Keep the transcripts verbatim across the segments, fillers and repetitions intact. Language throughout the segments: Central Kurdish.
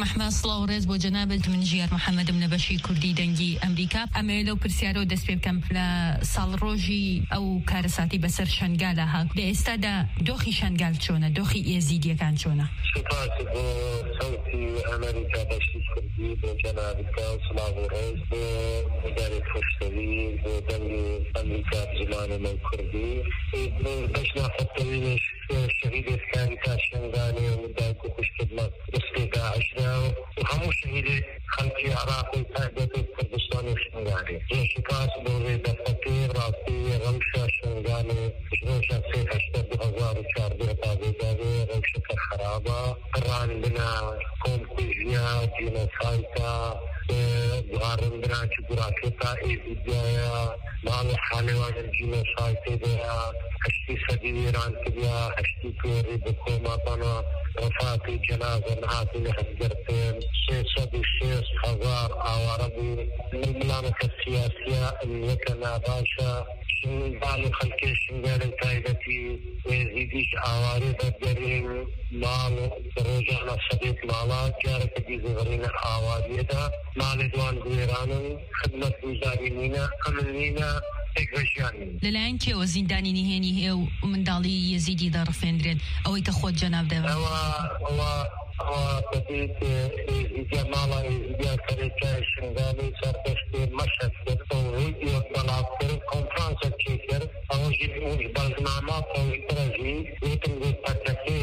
محمد سڵاو ڕێز بۆ جەنابەت من ژیار محەممەد لە بەشی کوردی دەنگی ئەمریکا ئەمێ لەو پرسیارەوە دەست پێ بکەم لە ساڵڕۆژی ئەو کارەساتی بەسەر شەنگالە هات لە ئێستادا دۆخی شەنگال چۆنە دۆخی ئێزیدیەکان چۆنە؟ سوپاس بۆ سەوتی ئەمریکا بەشی کوردی بۆ جەنابەتکە و سڵاو ڕێز بۆ وەزارەتی خۆشەوی بۆ دەنگی ئەمریکا بزمانە کوردی بەشنا خەتەویش شەهیدەکانی تا شەنگالێ و دایک و خوشکردمە دەستێ داعشدا و هەموو شەهیدێ خەڵکی عراقی تایبەتی کوردستانی شەنگالێ سوپاس بۆ ڕێدەفەکەی ڕاستی ڕەوشە شەنگالێ ژنۆشە سێ هەشتە دو هەزار و چواردە تا بێداوێ ڕەوشەکە خراپە ڕاندنە کۆمکوژنیا جینۆسایدە بغاڕندنا چ گوراکێتا ئێزیدیایە ماڵ و حالێوانە جینۆسایدەیە هەشتی سەدی وێران کردیا هەشتی کوێری بە کۆمەڵانە ڕفاتی جەنازە نهاتی لە هەڵگرتن سێسەد و شێست هەزار ئاوارە بوو ململانەکە سیاسیە ئەمیەکە ناباشە باڵی خەڵکی شنگالە تایبەتی ئێزیدیش ئاواری بەدەرین ماڵ ڕۆژانە سەدێک ماڵا جارەکە دیزەغڕینە ئاواریەدا ماڵی دوان گوێرانن خدمەت گوزاری نینە ئەمن نینە لەلایەن کێوە زیندانی نهێنی هەیە و منداڵی یەزیدی دەڕفێنرێن ئەوەی کە خۆت جەناب دەوێت ئەوە ئەوە ئەوە بەبێت ئێزیدیا ماڵە ئێزیدیا کەرێکای شنگالی سەردەشتێ مەشەد کرد ڤیدیۆ بەڵاو کرد کۆنفرانسە چێ کرد ئەوەژی بەڵگنامە پەویترەژی وێتم وێت پەتەکێ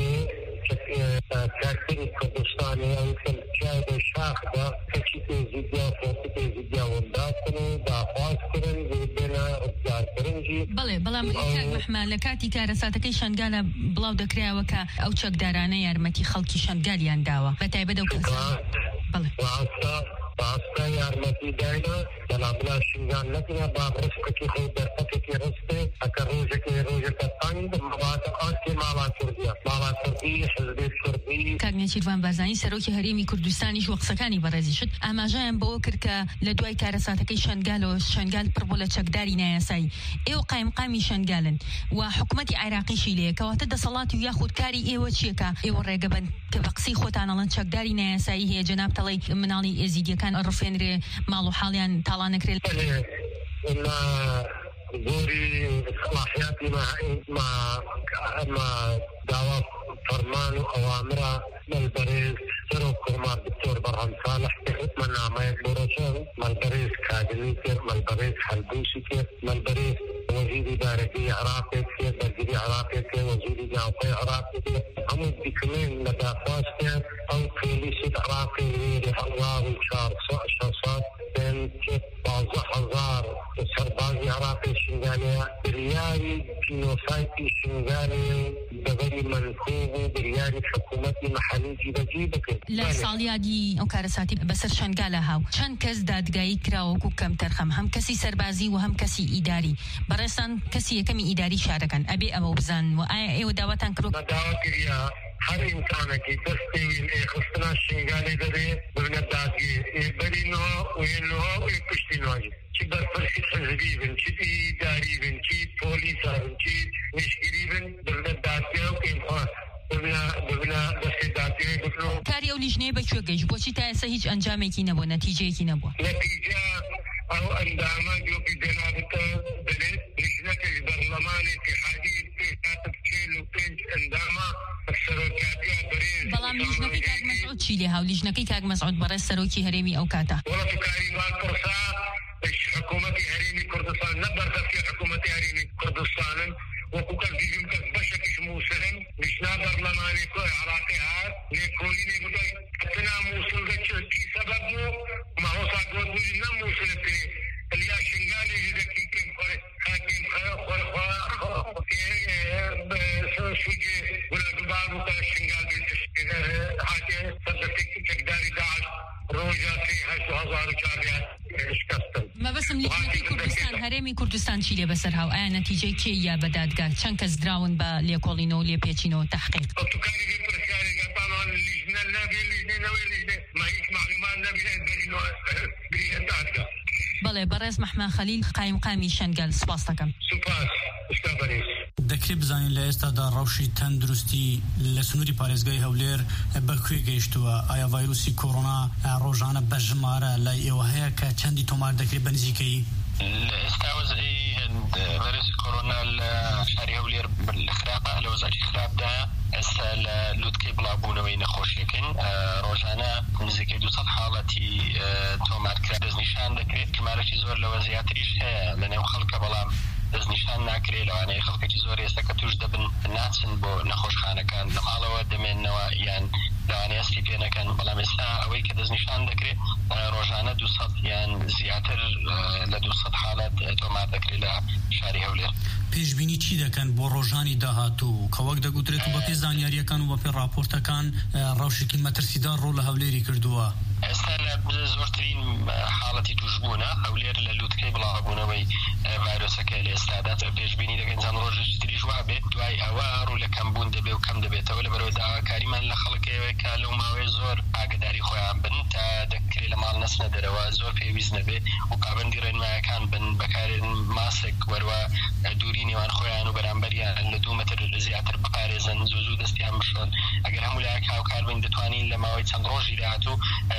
کارکردی کوردستانی ئەوکەل جایدە شاخدا کەچی ئێزیدیا فۆرتی ئێزیدیا وەنداتن و داخوازکردن بێنە ڕزگارکردنجی بەڵێ بەڵام کاک محمد لە کاتی کارەساتەکەی شەنگالە بڵاو دەکرایەوە کە ئەو چەکدارانە یارمەتی خەڵکی شەنگالیان داوە بەتایبەت ئەو کەسە بەڵێ ڕاستە یارمەتی داینا بەڵاملا شنگال نەکرا با ڕستێکی خۆ دەرفەتێکی ڕستێ ئەکە ڕۆژێکی ڕۆژەکە تەنگ مەڵاتە ئاستی ماڵا کوردیە ماڵا کوردی حزبی کوردی کاک نێچیروان بارزانی سەرۆکی هەرێمی کوردستانیش وە قسەکانی بەڕێزی شت ئاماژەیان بەوە کرد کە لە دوای کارەساتەکەی شەنگالەوە شەنگال پڕ بوو لە چەکداری نایاسایی ئێوە قایمقامی شەنگالن و حکوومەتی عێراقیشی لێیە کەواتە دەسەڵاتی و یاخود کاری ئێوە چیەکە ئێوە ڕێگەبەن کە بە قسەی خۆتان ئەڵەن چەکداری نایاسایی هەیە جەناب دەڵێ مناڵی ئێزیدیەکان ڕفێنرێ ماڵ و حاڵیان تاڵان نەکرێت گۆری صلاحیاتی ما ما داوا فەرمان و ئەوامرە مەلبەرێز سەرۆک کۆمار دکتۆر بەرهەم ساڵح کرد مەنامەیەک بۆ ڕۆژان مەلبەرێز کادلی کرد مەلبەرێز هەلبووسی کرد مەلبەرێز وەزیری دارەکەی عراقێک کرد بەرگری عراقێک کرد وەزیری ناوخۆی عراقی کرد هەموو دیکمێن لە داخواست کرد ئەو پۆلیسی عراقی لێرە هەڵاو و چوارسەد شەشسەد پانزە هەزار سەربازی عراقی شنگالەیە بریاری جینۆسایدی شنگالێ بەبەری منکوب و بریاری حکوومەتی مەحەلی جیبەجی بکرد لە ساڵیادی ئەو کارەساتی بەسەر شەنگالە هاو چەند کەس دادگایی کراوەکو کەم تەرخەم هەم کەسی سەربازی و هەم کەسی ئیداری بەڕێستان کەسی یەکەمی ئیداری شارەکەن ئەبێ ئەوە بزان و ئایا ئێوە داواتان کرد داوا کردیا هەر ئینسانێکی دەستێوین ئێخستنا شنگالێ دەبێ ببنە دادگێ ئێبەرینەوە وێنەوە و پشتینەوەی چی بەرپرسی حزبی بن چی ئیداری بن چی پۆلیسا بن چی نیشگیری بن ببنە دادگێ و ئینخوا ببنە دەستێ دادگێ بکرۆ کاری ئەو لیژنەیە بەکوێ گەیشت بۆچی تا ئێستا هیچ ئەنجامێکی نەبووە نەتیجەیەکی نەبووە نەتیجە ئەو ئەندامە گۆپی جەنابەتە دەبێت لیژنەکەش بەرلەمانی اتحادی پێکاتب چێل و پێنج ئەندامە سەرۆکاتیا بەرێز بەڵام لیژنەکەی کاک مەسعود چی لێ هاو لیژنەکەی کاک مەسعود بەڕێز سەرۆکی هەرێمی ئەو کاتە وەڵەت کاریبان پرسا حکوومەتی هەرێمی کوردستان نەبەردەستی حکوومەتی هەرێمی کوردستانن وەکو کەس دیگم کەس بەشێکیش مووسن لیژنا بەرلەمانی کۆی عراقی هات لێکۆلی لێ بدەی کەتنا مووسڵ دەچی سەبەب بوو مەهۆسا گۆدبووی نەمووسلەکرێ ئەلیا شنگالی دەکی کێم خۆرێ حاکم خۆرخوا سوجێ وەلەگبار بووکە شنگال بێت حاکێ سەردەستێکی چەکداری داعش ڕۆژە سێ هەشت هەزار و چواردە شکستن مەبەسم لیژنەکەی کوردستان هەرێمی کوردستان چی لێ بەسەر هاو ئایا نەتیجەی کێ یا بە دادگا چەند کەس دراون بە لێکۆڵینەوە لێپێچینەوە تەحقیق ئۆتوکاری بێ پرسیارێکە تاوان لیژنە نابێ لیژنە نەوێ لیژنە ما هیچ معلومان نەبێت بەرینەوە بری دادگا بەڵێ بەڕێز مەحمەد خەلیل قایم قامی شنگال سپاس دەکەم. سوپاس شکابەریش. دەکرێت بزانین لە ئێستادا ڕەوشی تەندروستی لە سنووری پارێزگای هەولێر بەکوێ گەیشتووە؟ ئایا ڤایرۆسی کۆڕۆنا ڕۆژانە بە ژمارە لای ئێوە هەیە کە چەندی تۆمار دەکرێت بە نزیکەیی؟ ئێستا وەزعی ڤایرۆسی کۆڕۆنا لە شاری هەولێر خراپە، لە وەزعی خراپدایە. ئێستا لە لووتکەی بڵاوبوونەوەی نەخۆشیەکەن ڕۆژانە نزیکەی دووسەد حاڵەتی تۆمارکرا دەستنیشان دەکرێت. ژمارەی زۆر لەوە زیاتریش هەیە لە نێو خەڵکە، بەڵام دەستنیشان ناکرێت. لەوانەیە خەڵکێکی زۆر ئێستا کە توش دەبن ناچن بۆ نەخۆشخانەکان، لە ماڵەوە دەمێننەوە یان لەوانەیە ئەستی پێ نەکەن. بەڵام ئێستا ئەوەی کە دەستنیشان دەکرێت ڕۆژانە دووسەد یان زیاتر لە دووسەد حاڵەت تۆمار دەکرێت لە شاری هەولێر. پێشبینی چی دەکەن بۆ ڕۆژانی داهاتوو کە وەک دەگوترێت و بەپێی زانیاریەکان و بەپێی راپۆرتەکان ڕەوشێکی مەترسیدار ڕۆ لە هەولێری کردووە؟ ئێستا لە زۆرترین حاڵەتی توشبوونە هەولێر لە لووتکەی بڵاوبوونەوەی ڤایرۆسەکە لە ئێستادا پێشبینی دەکەن چەند ڕۆژێکی تریش وا بێت. دوای ئەوە ڕوو لە کەمبوون دەبێت و کەم دەبێتەوە لە بەرەوەی داواکاریمان لە خەڵکەوەی کە لەو ماوەیە زۆر ئاگداری خۆیان بن تا دەکرێت لە ماڵ نەچنە دەرەوە، زۆر پێویست نەبێت و پابەندی ڕێنمایەکان بن، بەکارێن ماسک وەروە دووری نێوان خۆیان و بەرامبەریان لە دوو مەتر زیاتر بپارێزن، زوو زوو دەستیان بشۆن. ئەگەر هەموو لایەک هاوکار بن دەتوانین لە ماوەی چەند ڕۆژی داهاتوو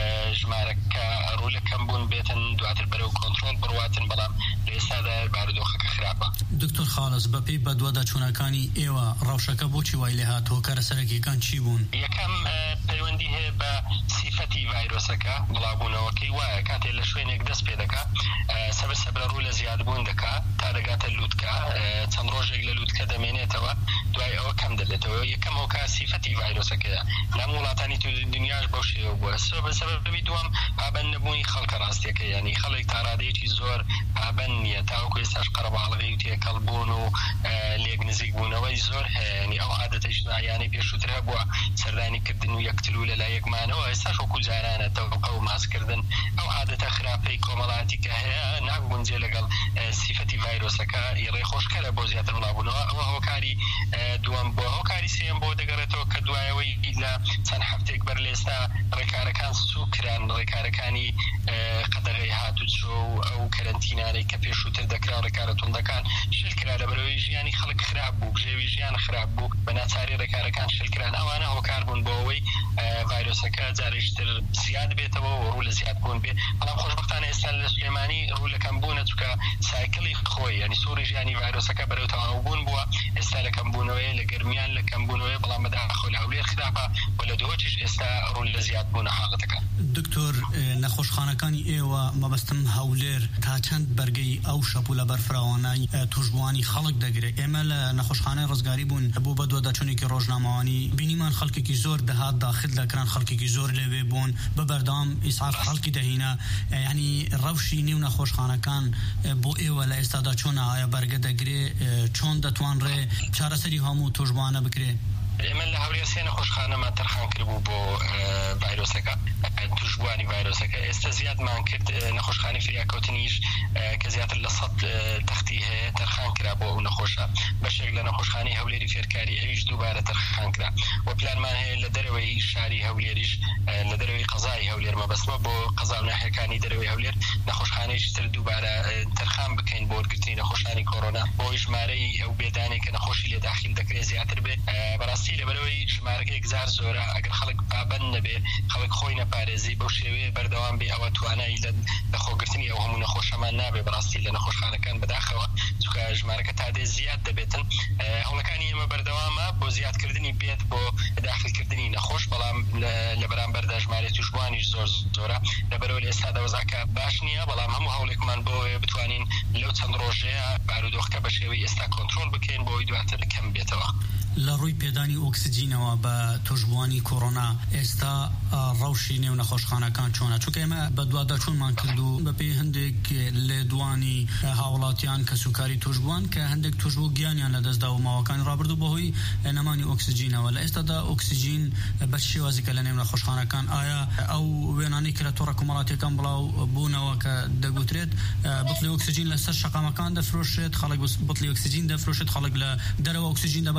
ژمارەکە ڕوو لە کەمبوون بێتن، دواتر بەرەو کۆنتڕۆل بڕواتن. بەڵام لە ئێستادا بارودۆخەکە خراپە. دکتۆر خالص، بەپێی بەدواداچوونەکانی ئێوە ڕەوشەکە بۆچی وای لێ هاتەوە؟ کارەسەرەکیەکان چی بوون؟ یەکەم پەیوەندی هەیە بە سیفەتی ڤایرۆسەکە، بڵاوبوونەوەکەی وایە کاتێک لە شوێنێک دەست پێ دەکات سەبەر سەبرە ڕوو لە زیادبوون دەکات تا دەگاتە لووتکە، چەند ڕۆژێک لە لووتکە دەمێنێتەوە، دوای ئەوە کەم دەبێتەوە. یەکەم ئەو کا سیفەتی ڤایرۆسەکەیە. لەم وڵاتانی دنیاش بەو شێوە بووە. سەبەبی دووەم پابەند نەبوونی خەڵکە ڕاستیەکە، یعنی خەڵک تا ڕادەیەکی زۆر پابەند نییە، تاوەکو ئێستاش قەرەباڵغی و تێکەڵبوون و لێک نزیک بوونەوەی زۆر هەیە. یعنی ئەو عادەتەی ژنایانەی پێشووتر هەبووە، سەردانیکردن و یەکتلو لەلای یەکمانەوە، ئێستاش وەکو جارانە تەوقە و ماسکردن. ئەو عادەتە خراپەی کۆمەڵایەتی کە هەیە ناگونجێ لەگەڵ سیفەتی ڤایرۆسەکە ڕێخۆشکەرە بۆ زیاتر بڵاوبوونەوە. ئەوە هۆکاری دووەم بۆ هۆکاری سێم بۆ دەگەڕێتەوە کە دوایەوەی لە چەند هەفتێک بەر لێستا ڕێکارەکان سوکران، ڕێکارەکانی قەدەغەی هاتوچۆ و ئەو کەرەنتینانەی کە پێشووتر دەکرا ڕێکارە توندەکان شلکرا لە بەرەوەی ژیانی خەڵک خراپ بوو، بژێوی ژیان خراپ بوو، بە ناچاری ڕێکارەکان شلکران. ئەوانە هۆکار بوون بۆ ئەوەی ڤایرۆسەکە جارێشتر زیاد بێتەوە و ڕوو لە زیادبوون بێ. بەڵام خۆشبەختانە ئێستا لە سلێمانی ڕوو لە کەمبوونە، چونکە سایکڵی خۆی، یعنی سووری ژیانی ڤایرۆسەکە بەرەو تەواوبوون بووە. ئێستا لە کەمبوونەوەی لە گەرمیان لە کەمبوونەوەی، بەڵام بەداخەوە لە هەولێر خراپە و لە دۆچیش ئێستا ڕوو لە زیادبوونە حاڵەتەکە. دکتۆر، نەخۆشخانەکانی ئێوە مەبەستم هەولێر تا چەند بەرگەی ئەو شەپوو لە بەرفراوانای توشبوانی خەڵک دەگرێت؟ ئێمە لە نەخۆشخانەی ڕزگاری بوون بۆ بەدواداچوونێکی ڕۆژنامەوانی، بینیمان خەڵکێکی زۆر دەهات داخل دەکران، خەڵکێکی زۆر لەوێ بوون بە بەردەوام ئیسعاف خەڵکی دەهینە. یعنی ڕەوشی نێو نەخۆشخانەکان بۆ ئێوە لە ئێستادا چۆنە؟ ئایا بەرگە دەگرێت؟ چۆن دەتوانرێ چارەسەری هەموو توشبوانە بکرێت؟ ئێمە لە هەولێر سێ نەخۆشخانەمان تەرخان کردبوو بۆ ڤایرۆسەکە، توشبوانی ڤایرۆسەکە. ئێستا زیادمان کرد نەخۆشخانەی فریاکەوتنیش کە زیاتر لە سەد تەختی هەیە تەرخان کرا بۆ ئەو نەخۆشە. بەشێک لە نەخۆشخانەی هەولێری فێرکاری ئەویش دووبارە تەرخان کرا. و پلانمان هەیە لە دەرەوەی شاری هەولێریش، لە دەرەوەی قەزای هەولێر مەبەستمە بۆ قەزا و ناحیەکانی دەرەوەی هەولێر نەخۆشخانەیەکی تر دووبارە تەرخان بکەین بۆ وەرگرتنی نەخۆشخانەی کۆڕۆنا، بۆ ژمارەی ئەو بێدانێک کە نەخۆشی لێ داخل دەکرێت زیاتر بێت. بەڕاستی لەبەرەوەی ژمارەکە یەکزار زۆرە. ئەگەر خەڵک پابەند نەبێ، خەڵک خۆی نەپارێزی، بەو شێوەیە بەردەوام بێ، ئەوە توانایی لە خۆگرتنی ئەو هەموو نەخۆشەمان نابێ. بەڕاستی لە نەخۆشخانەکان بەداخەوە، چونکە ژمارەکە تا دێ زیاد دەبێتن. هەوڵەکانی ئێمە بەردەوامە بۆ زیادکردنی بێت بۆ داخلکردنی نەخۆش، بەڵام لە بەرامبەردا ژمارەی توشبوانیش زۆر زۆرە. لەبەرەوە لە ئێستادا وەزعەکە باش نییە، بەڵام هەموو هەوڵێکمان بۆ بتوانین لەو چەند ڕۆژەیە بارودۆخەکە بە شێوەی ئێستا کۆنتڕۆل بکەین بۆی دواتر کەم بێتەوە. لە ڕووی پێدانی ئۆکسجینەوە بە توشبوانی کۆڕۆنا ئێستا ڕەوشی نێو نەخۆشخانەکان چۆنە؟ چونکە ئێمە بە دواداچوونمان کردو بەپێی هەندێک لێدوانی هاوڵاتیان کە سوکاری توشبوان کە هەندێک توشبوو گیانیان لە دەستدا و ماوەکانی ڕابردوو بەهۆی نەمانی ئۆکسجینەوە. لە ئێستادا ئۆکسجین بە شێوازێکە لە نێو نەخۆشخانەکان ئایا ئەو وێنانەی کە لە تۆڕە کۆمەڵاتیەکان بڵاو بوونەوە کە دەگوترێت بڵی ئۆکسجین لەسەر شەقامەکان دەفرۆشێت، خەڵک بڵی ئۆکسجین دەفرۆشێت، خەڵک لە دەرەوە ئۆکسجین دەباتە نێو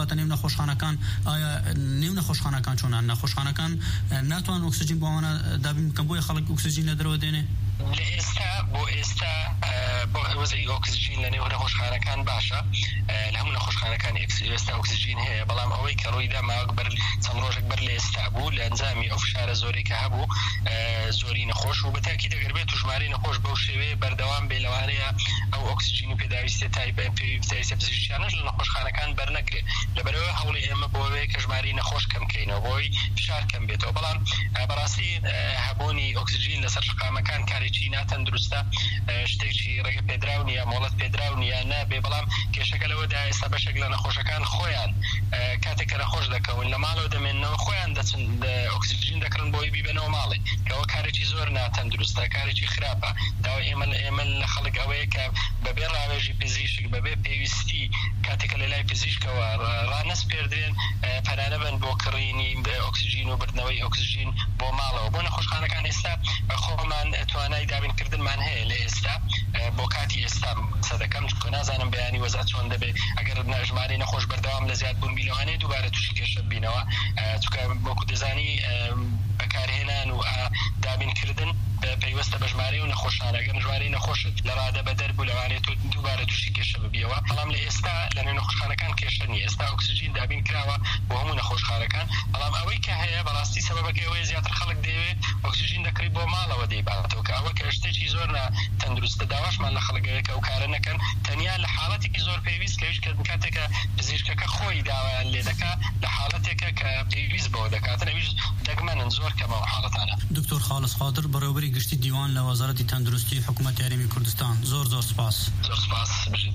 نخوشخانەکان ئایا نێو نەخۆشخانەکان چۆنان نەخۆشخانەکان ناتوان ئۆکسیجین بۆ ئەوانە دابین بکەن بۆیە خەڵک ئۆکسیجین لە دەرەوە دێنێ لە ئێستا بۆ ئێستا بۆ وەزعی ئۆکسیجین لە نێو نەخۆشخانەکان باشە لە هەموو نەخۆشخانەکان ئێستا ئۆکسیجین هەیە بەڵام ئەوەی کە ڕوویدا ماوەک بەر چەند ڕۆژێک بەر لە ئێستا بوو لە ئەنجامی ئەو فشارە زۆرەی کە هەبوو زۆری نەخۆش و بەتاکید دەگەر بێت و ژمارەی نەخۆش بەو شێوەیە بەردەوام بێ لەوانەیە ئەو ئۆکسیجینی پێداویستە تایبەت پێویستە پزیشکیانەش لە نەخۆشخانەکان بەرنەگرێ لەبەرەوەی هەوڵی ئێمە بۆەوەی کە ژمارەی نەخۆش کەم بکەینەوە بۆی فشار کەم بێتەوە بەڵام بەڕاستی هەبوونی ئۆکسیجین لەسەر شقامەکان کارێکی ناتەندروستە شتێکی ڕێگە پێدراو نیە مۆڵەت پێدراو نیە نابێ بەڵام کێشەکە لەوەدا ئێستا بەشێک لە نەخۆشەکان خۆیان کاتێک کە نەخۆش دەکەون لە ماڵەوە دەمێننەوە خۆیان دەچن ئۆکسیجین دەکڕن بۆی بیبنەوە ماڵێ کەەوە کارێکی زۆر ناتەندروستە کارێکی خراپە داوای ئێمە ئێمە لە خەڵک ئەوەیە کە بەبێ ڕاوێژی پزیشک بەبێ پێویستی کاتێکە لە لای پزیشکەوە ڕانەس پێدرێن پەنانە بن بۆ کڕینی ئۆکسیجین و بردنەوەی ئۆکسیجین بۆ ماڵەوە بۆ نەخۆشخانەکان ئێستا خۆمان توانای دابینکردنمان هەیە لە ئێستا بۆ کاتی ئێستا سەدەکەم چکە نازانم بەیانی وەزات چۆن دەبێ ئەگەر ژمارەی نەخۆش بەردەوام لە زیاد بوون بیلەوانەیە دووبارە تووشی کێشە بینەوە چکە بۆکو دەزانی بەکارهێنان و دابینکردن پەیوەستە بە ژمارەی و نەخۆشانە ئەگەر ژمارەی نەخۆشت لە ڕادە بە دەربوو لەوانێت دووبارە تووشی کێشە ببیەوە بەڵام لە ئێستا لە نێو نەخۆشخانەکان کێشە نیە ئێستا ئۆکسیجین دابین کراوە بۆ هەموو نەخۆشخانەکان بەڵام ئەوەی کە هەیە بەڕاستی سەبەبەکەی ئەوەیە زیاتر خەڵک دەیەوێت ئۆکسیجین دەکڕی بۆ ماڵەوە دەیباتەوە کە ئەوە کە شتێکی زۆر ناتەندروستە داواشمان لە خەڵکەوەی کە ئەو کارە نەکەن تەنیا لە حاڵەتێکی زۆر پێویست کە هیچ کاتێکە پزیشکەکە خۆی داوایان لێ دەکات لە حاڵەتێکە کە پێویست بەوە دەکاتن ئەویش دەگمەنن زۆر کەمەوە حاڵەتانە. دکتۆر خالص خادر بەڕێوەبەری گشتی دیوان لە وەزارەتی تەندروستی حکوومەتی هەرێمی کوردستان زۆر زۆر سپاس. زۆر سپاس بژین.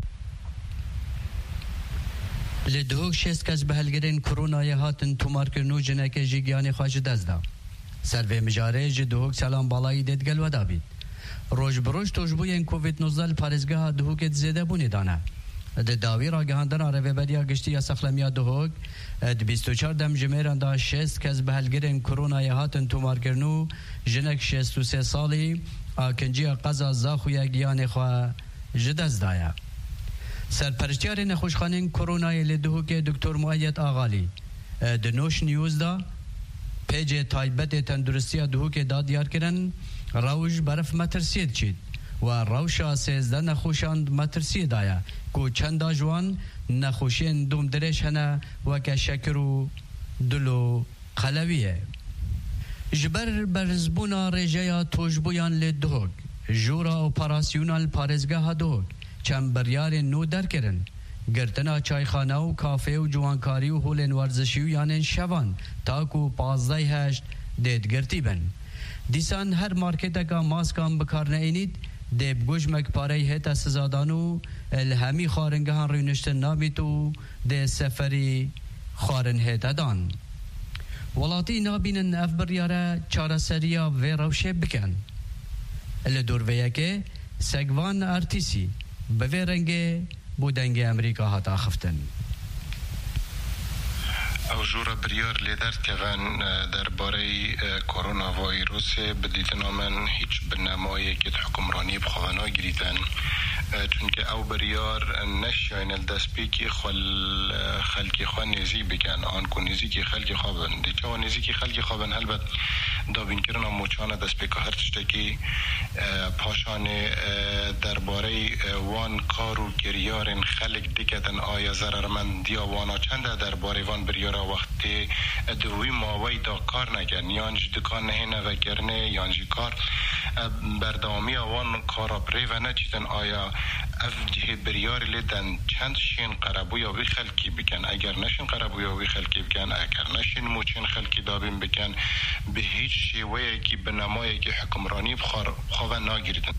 لە دهۆک شێست کەس بە هەلگرین کۆرۆنایە هاتن تۆمارکردن و جنەکێژی گیانی خوا ji dest da. Servê mijarê ji dihok selan balayî dêdgel weda bît. Roj bi roj tojbûyên covid nozda li parêzgeha dihokê zêdebûnê dane. Di dawî ragihandina Rêveberiya Giştî ya Sexlemiya Dihok di bîst û çar dem jimêran da şêst kes bi helgirên koronayê hatin tômarkirin û jinek şêst û sê salî a kinciya qeza zaxuya giyanê xwe ji dest daye. Serpereştiyarê nexweşxaneyên koronayê lê Dihokê Doktor Muayyed Ağalî di Noş News da pêcê taybetê tenduristiya Dihokê da diyar kirin rewş beref metirsiyê diçît و روشا سیزده نخوشان مترسی دایا کو چند جوان نخوشین دوم درش هنه و که شکر و دلو قلویه جبر برزبونا رجایا توجبویان لدهوگ جورا اپراسیونال پارزگاه هدوگ چند بریار نو در کرن گرتنا چایخانه و کافه و جوانکاری و هولین ورزشی و یعنی شوان تاکو پازده هشت دیدگرتی بن دیسان هر مارکت که ماسکان بکار نینید دیب گوشمک پاره هتا سزادانو الهمی خارنگهان رونشتن نابیتو دی سفری خارن هتا دان ولاتی نابینن اف بریاره چاره سریا و روشه بکن الدور ویا که سگوان ارتیسی به رنگه بودنگ امریکا هتا خفتن او جورا بریار لیدرد که غن درباره کرونا ویروس بدیدن من هیچ بنمایی که حکمرانی بخوانا گریدن چونکه او بریار نشاین الدسپی که خل خلقی خواه نیزی بگن آن کو نیزی که خلقی خوابن دی چه نیزی که خلقی خوابن البته دابین کرنا موچانه دسپی که هر چشتکی پاشان درباره وان کارو گریارن خلق دیگتن آیا ضررمندی وانا چنده درباره وان بریار وقتی دوی ماوی دا کار نگن یانج دکان نهینه و گرنه یانجی کار بردامی آوان کارا بری و نچیدن آیا اف جهه بریار لیدن چند شین قربوی وی خلکی بکن اگر نشین قربوی وی خلکی بکن اگر نشین موچین خلکی دابین بکن به هیچ شیوه که به نمایی که حکمرانی بخواه ناگیردن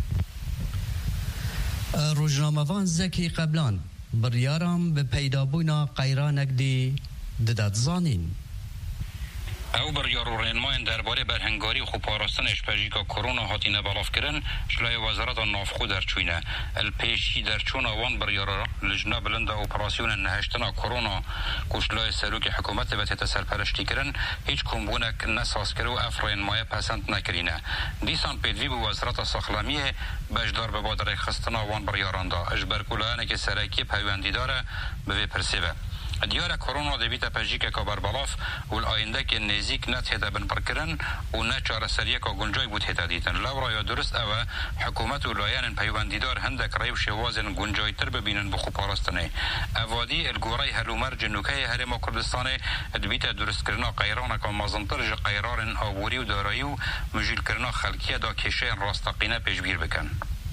روزنامه‌وان زکی قبلان بریارم به پیدابونا قیرانک دی ددت زانین او بریار و رنماین درباره برهنگاری خوب پاراستن اشپاژیکا کرونا هاتینه بلاف کرن شلای وزارت نافخو در چوینه الپیشی در چون وان بریارا لجنه بلند اپراسیون نهشتنا کرونا کشلای سروک حکومت و تحت سرپرشتی کرن هیچ کمبونک نساس کرو افرین مایه پسند نکرینه دیسان پیدوی بو وزارت ساخلامیه بجدار به بادر خستنا وان بریاران دا اجبر کلانه که سرکی پیوندی داره به پرسیوه دیار کرونا دویت پژیک که بر بلاف و آینده که نزیک نت هدا بن برکرن و نه چاره سریه که گنجای بود هدا دیتن لورا یا درست او حکومت و لایان پیوندیدار هندک ریو شوازن گنجای تر ببینن بخو پاراستنه اوادی الگورای هلومر جنوکای هرم کردستان دویت درست کرنا قیران که مازنتر ج قیران آوری و دارایی و مجیل کرنا خلقیه دا کشه راستقینه پیشبیر بکن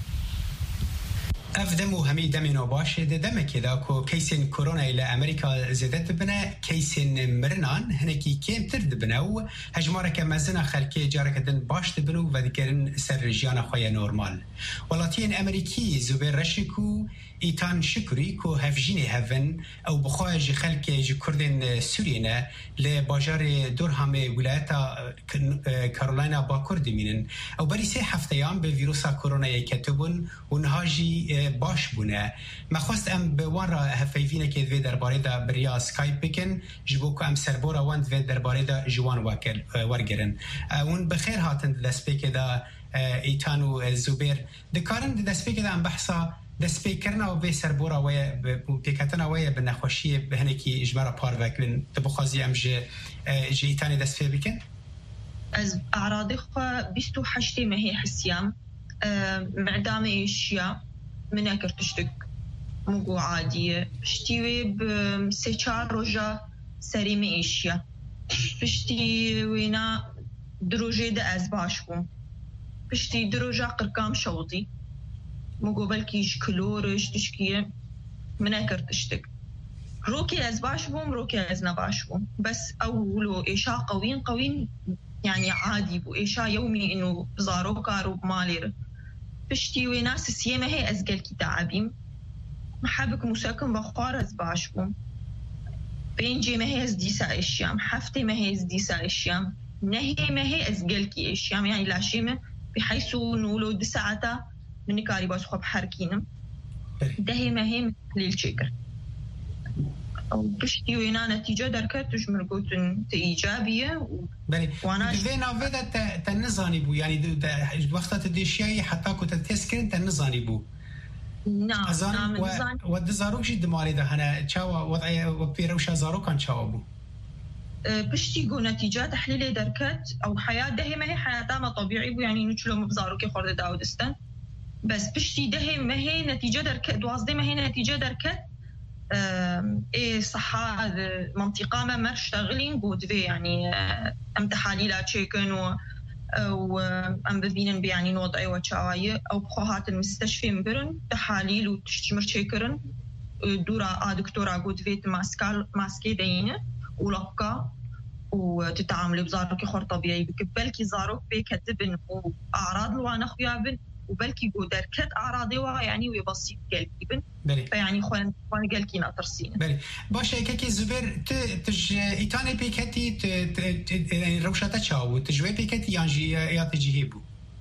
افدم و همی دمینو باشه دم كده کو كيسن كورونا الى امريكا زادت بنا كيسن مرنان هنكي كيم ترد بنا و هجماره كمزنا خلكي جاركدن باش تبنو و ذكرن سر رجيانا خويا نورمال ولاتين امريكي زبير رشكو ایتان شکری کو هفجینی هفن او بخواهی خلک جی کردن سورینا لباجار دور همه ولایت کارولاینا باکور دمینن او بری سه هفتهیان به ویروس کرونا یکتبون و نهاجی باش بونه مخواست ام به وان را هفیوینه که دوی درباره دا بریا سکایپ بکن جبو که ام سربورا وان دوی درباره دا جوان ورگرن اون بخیر هاتن دسپیک دا ایتان و زبیر دکارن دسپیک دا ام بحثا دست پیکرنا و به سربورا و پیکتنا و به نخوشی به هنکی اجماع پار وکلن تبخوازی ام ج جیتانی دست پی بکن از اعراض خو بیست و هشت مهی حسیام معدام ایشیا من کرتشتک مگو عادیه پشتیوی بسه چار روزا سریم ایشیا پشتی وینا دروجه ده از باش بوم پشتی دروجه قرقام شوطی مقابل كيش كلورش تشكيه مناكر تشتك روكي از باش بوم روكي از نباش بوم بس اولو ايشا قوين قوين يعني عادي بو ايشا يومي انه زاروكا روب مالير بشتي وناس السيامة هي ازقل كي تعابيم محابك مساكن بخار از باش بوم بينجي ما هي از ديسا ايشيام حفتي ما هي از ديسا ايشيام نهي ما هي ازقل كي ايشيام يعني لاشيمة بحيث نولو دي ساعتا من كاري باش خب حركينم ده هي مهم للشكر او بشتي وينا نتيجه دركت تجمر قوتن ايجابيه وانا فينا فيدا تنزاني بو يعني وقت الدشياي حتى كنت تسكن تنزاني بو نعم نعم ود زاروك جد مالي ده انا تشاوا وضعي وبيروش زاروك كان تشاوا بو بشتي جو نتيجه تحليل دركت او حياه ده هي ما هي حياتها ما طبيعي بو يعني نشلو مبزاروك خورد داودستان بس بشتي ده ما هي نتيجة دركت دوازده ما هي نتيجة دركت ايه صحة منطقة ما مرشتغلين بود في يعني ام تحاليلات تشيكن و او ام ببينن بيعني وضعي وشاوية او بخوهات المستشفى مبرن تحاليل وتشتمر تشيكرن دورا دكتورة بود في ماسكال ماسكي دينه ولقا وتتعاملي بزاروك خور طبيعي بكبل كي زاروك بيكتبن واعراض لوانا خيابن وبلكي جو دركت أعراضي وها يعني ويبسيط قلبي فيعني خوان خوان قلبي ناطرسين بلي باشه كي زبير تج إيتاني بيكتي ت روشته تشاو تجوي بيكتي يانجي يا تجيبو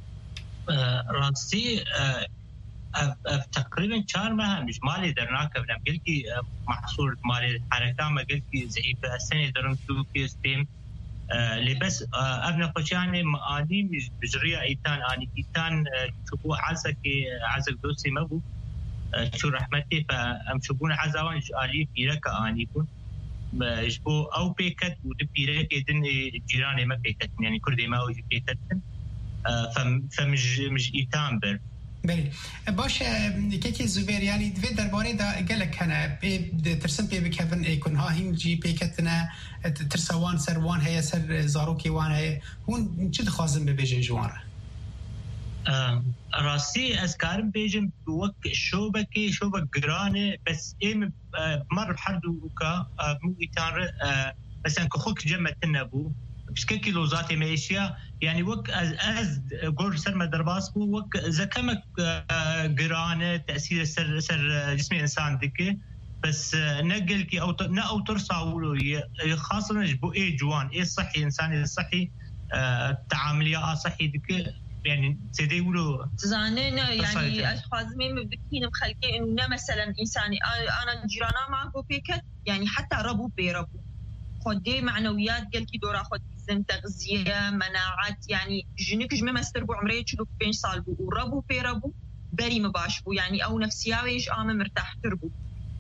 رانسي تقريبا شهر ما مش مالي درناك بنام قلبي محصول مالي حركة ما قلبي زعيف السنة درن توكي ستيم لبس ابن خوشاني ماني مش بجريا ايتان اني ايتان شوفو عزك عزك دوسي مبو شو رحمتي فام شوفون عزوان جالي بيرك اني كون جبو او بيكت ود بيرك دن جيراني ما بيكت يعني كردي ما وجي بيكت فم فمش مش ايتان بر بله باشه که زبیر یعنی دوی درباره دا گلک هنه ترسم پی بکفن ایکون ها هیم جی پیکتنه ترسوان سر وان هیا سر زاروکی وان هیا هون چه دخوازم ببیجن جوان را راسي أذكارم بيجم وك شوبكي شوبك جرانة بس إيه مر بحردوكا مو إيتان مثلا كخوك جمة النبو بس كل كيلو ذاتي ماشية يعني وك از از قول سر مدرباس بو وك زكمك جرانة تأثير سر سر جسم الإنسان دكه بس نقل كي أو نا أو ترصاولو خاصة نجبو إيه جوان إيه صحي إنساني صحي تعاملية صحي دكه يعني سيدي يقولوا زانين يعني أشخاص مين مبكين مخلقين إنه مثلا إنساني أنا جيرانا معكو بيكت يعني حتى ربو بيربو خدي معنويات قال كي دورا خد زين تغذية مناعات يعني جنك جمع مستربو عمري تشلو بين سالبو وربو بيربو بري مباشبو يعني أو نفسياوي إيش آمه مرتاح تربو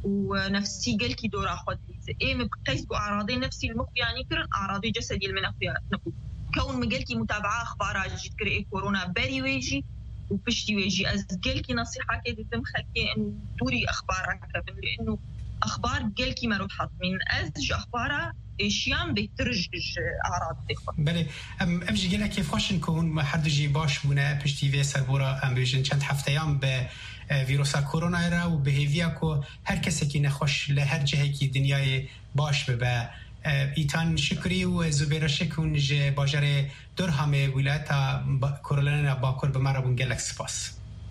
ونفسي قال كي دورا خد إيه مقيس بأعراضي نفسي المخ يعني كرن أعراضي جسدي المنافيات نقول كون مقالكي متابعة أخبار جيت كري كورونا بري ويجي وبشتي ويجي أزقالكي نصيحة كي تتم خلكي إنه دوري أخبارك لأنه أخبار قالكي ما روحت من أزج أخبارها إشيان بيترجج أعراض دخل. بله أم أمجي قلنا كيف خوش نكون ما حد جي باش بنا بشتي في سربورا أم بيجن چند هفته يام به ویروس کرونا را و بهیویا کو هر کسی که نخوش لهر جهه کی دنیای باش به ایتان شکری و زبیر شکون ج باجر دور همه ولایت کرونا با کور به مربون گلک سپاس.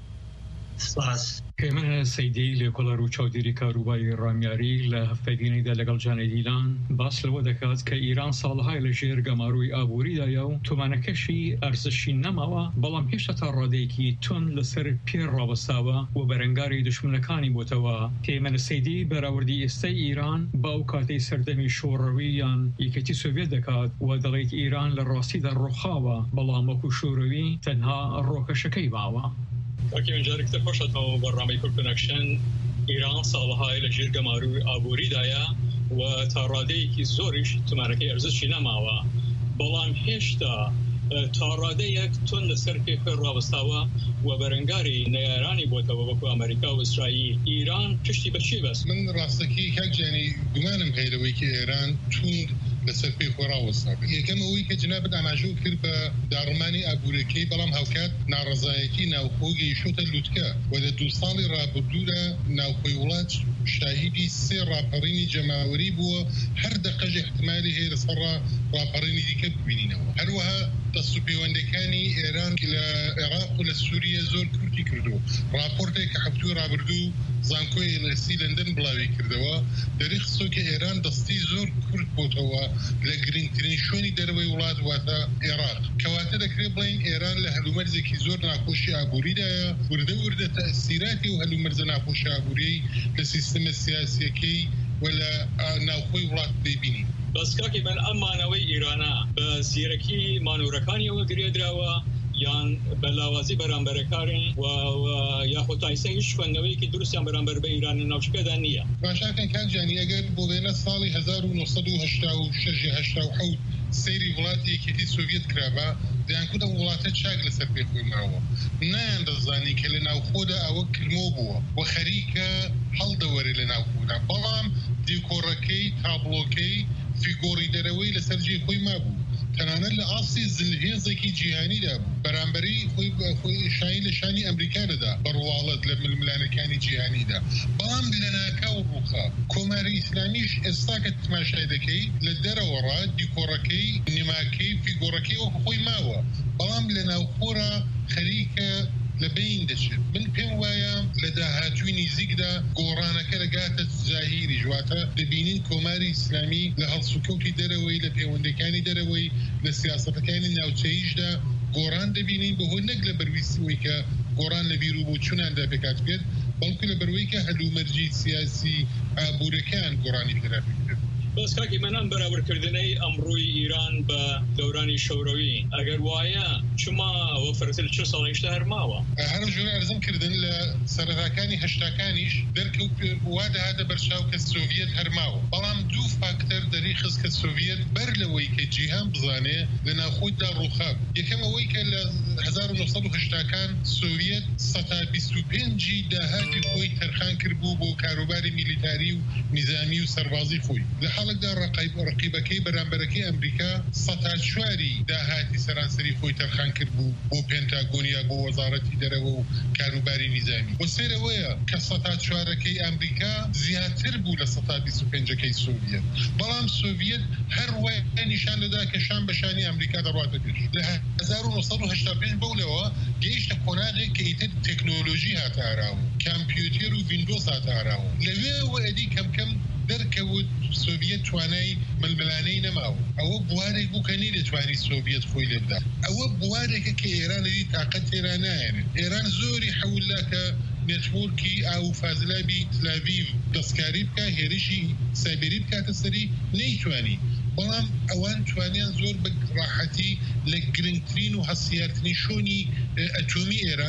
سپاس. من سیدی لکل رو چودری کاروبای رامیاری لهفتگینی در لگل جانب ایران باس لو دکات که ایران سالهای لجیر گماروی آبوری دایو تو منکشی ارزشی نماوا بلام هیچ تراده کی تون لسر پیر رابستاوا و برنگاری دشمنکانی بوتوا که من سیدی براوردی استی ایران با اوکاتی سردمی شورویان یکتی سوویت دکات و دلیت ایران لراسی در رخاوا بلام وکو شوروی تنها روکشکی باوا. وەکی منجارێک تر خۆشەتەوە بەڕامەی کورد کنەکشن ئیران ساڵهای لە ژێر گەماروی ئابووریدایە و تا ڕادەیەکی زۆریش تومارەکەی ئەرزشی نەماوە بەڵام هێشتا تا ڕادەیەک تۆن لەسەر پێکەوە ڕابستاوە و بەرەنگاری نەیارانی بۆتەوە وەکو ئەمریکا و ئیسرائیل ئیران پشتی بەچی بەست من ڕاستەکەی کاکجانی گومانم هەیە لەوەی کە ئێران توند لەسەر پێکەوە ڕاوەستاوە یەکەمەوەی کە جنابەت ئاماژەی کرد بە داڕمانی ئابوورەکەی بەڵام هاوکات ناڕەزایەتی ناوخۆ گەیشتۆتە لووتکە و لە دوو ساڵی ڕابردوودا ناوخۆی وڵات شاهیدی سێ ڕاپەڕینی جەماوەری بووە هەر دەقەژ احتمالی هەیە لەسەر ڕاپەڕینی دیکە ببینینەوە هەروەها دەست و پەیوەندەکانی ئێران لە عێراق و لە سووریە زۆر کورتی کردو راپۆرتێک کە هەفتووی ڕابردوو زانکۆی لەسی لەندەن بڵاوی کردەوە دەری خسۆ کە ئێران دەستی زۆر کورت بۆتەوە لە گرنگترین شوێنی دەرەوەی وڵات واتە عێراق کەواتە دەکرێت بڵین ئێران لە هەلومەرزێکی زۆر ناخۆشی ئابووریدایە وردە وردە تەئسیراتی و هەلومەرزە ناخۆشی ئابووری لە سیستەمە سیاسیەکەی و لە ناوخۆی وڵات دەیبینی بەس کاکی من ئەمانەوەی ئیرانە بە زیرەکی مانوورەکانیەوە گرێدراوە یان بەلاوازی بەرامبەرەکارن و یاخۆ تایسە هیچ خوێندنەوەیەکی دروستیان بەرامبەر بە ئیران ناوچەکەدا نییە باشاکەن کاکجانی ئەگەر بۆ وێنە ساڵی هەزار و نۆسەد و هەشتا و شەش هەشتا و حەوت سەیری وڵاتی یەکێتی سۆڤیەت کرابە دەیانکوتە وڵاتە چاک لەسەر پێخۆی ماوە نایان دەزانی کە لە ناوخۆدا ئەوە کرمۆ بووە و خەریکە هەڵدەوەرێ لە ناوخۆدا بەڵام دیکۆڕەکەی تابلۆکەی فیگۆری دەرەوەی لەسەر جێ خۆی مابوو تەنانەت لە ئاسی زلهێزێکی جیهانیدا بوو بەرامبەری خۆی خۆی شانی لە شانی ئەمریکادەدا بەڕواڵەت لە ململانەکانی جیهانیدا بەڵام لە ناکا و ڕووخا کۆماری ئیسلامیش ئێستا کە تماشای دەکەی لە دەرەوەڕا دیکۆڕەکەی نیماکەی فیگۆڕەکەی وەکو خۆی ماوە بەڵام لە ناوخۆرە خەریکە لە بین دەچێت من پێم وایە لە داهاتووی نزیکدا گۆڕانەکە لەگاتە زاهیری ژواتە دەبینین کۆماری ئیسلامی لە هەڵسوکەوتی دەرەوەی لە پەیوەندەکانی دەرەوەی لە سیاسەتەکانی ناوچەیشدا گۆڕان دەبینین بەهۆی نەک لە بەرویستەوەی کە گۆڕان لە بیر و بۆ چووناندا پێکات بێت بەڵکو لە بەروەی کە هەلومەرجی سیاسی ئابوورەکان گۆڕانی پێدا بکرێت بەس کاکی منم بەراوردکردنەی ئەمڕۆی ئیران بە دەورانی شەوڕەوی ئەگەر وایە چما ئەوە فرەتر چه ساڵیشتا هەرماوە هەر ژۆر ئەرزم کردن لە سەرەتاکانی هەشتاکانیش دەرکەوت وا دەهاتە بەرچاو کە سۆڤیەت هەرماوە بەڵام دوو فاکتەر دەری خست کە سۆڤیەت بەر لەوەی کە جیهان بزانێ لە ناوخۆیدا ڕووخاب یەکەم ئەوەی کە لە هەزار و نۆسەد و هەشتاکان سۆڤیەت سەتا بیست و پێنجی داهاتی خۆی تەرخان کردبوو بۆ کاروباری میلیتاری و نیزامی و سەربازی خۆی حالەکدا ڕقیبەکەی بەرامبەرەکەی ئەمریکا سەتا چواری داهاتی سەرانسەری خۆی تەرخان کرد بوو بۆ پێنتاگۆنیا بۆ وەزارەتی دەرەوە و کاروباری نیزامی بۆ سێرەوەیە کە سەتا چوارەکەی ئەمریکا زیاتر بوو لە سەتا بیست و پێنجەکەی سۆڤیەت بەڵام سۆڤیەت هەر وایە نیشان دەدا کە شان بە شانی ئەمریکا دەڕواتە پێش لە هەزار و نۆسەد و هەشتا پێنج بەولەوە گەیشتە قۆناغێک کە ئیتر تەکنۆلۆژی هاتە ئاراوە کامپیوتەر و ڤیندۆز هاتە ئاراوە لەوێ وەدی کەمکەم دەرکەوت سۆڤیەت توانای ململانەی نەماوە ئەوە بوارێک بوو کە نەیدەتوانی سۆڤیەت خۆی لێ بدات ئەوە بوارێکە کە ئێرانەی تاقەت تێرا نایەنێت ئێران زۆری حەولا کە نێتوۆرکی ئاو فازلابی تلاڤیڤ دەستکاری بکە هێرشی سایبەری بکاتە سەری نەیتوانی بەڵام ئەوان توانیان زۆر بە ڕاحەتی لە گرنگترین و هەسیارترین شۆنی ئەتۆمی ئێران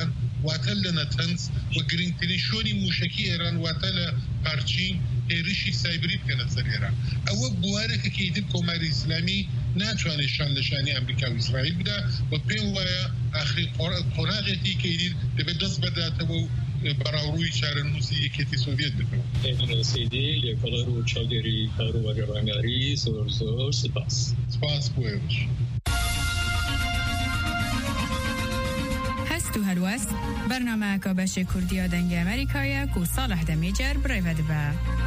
واتل نتنس وگرینگترین شونی موشکی ایران واتل پارچین هێرشی سایبری بکەنە سەر ئێران ئەوە بوارێکە کە ئیتر کۆماری ئیسلامی ناتوانێت شان لەشانی ئەمریکا و ئیسرائیل بدا و پێم وایە ئاخری قۆناغێتی کە ئیتر دەبێت دەست بەداتەوە و بەراوڕووی چارەنووسی یەکێتی سۆڤێت بکەوە. ئێمە سیدی لێکۆڵەر و چاودێری کاروباری ڕەنگاری زۆر زۆر سپاس. سپاس بۆ ئێوەش. هەست و هەلوەست بەرنامەیەکە بەشی کوردیە دەنگی ئەمریکایە و ساڵح دەمیجەر برایڤەت بە.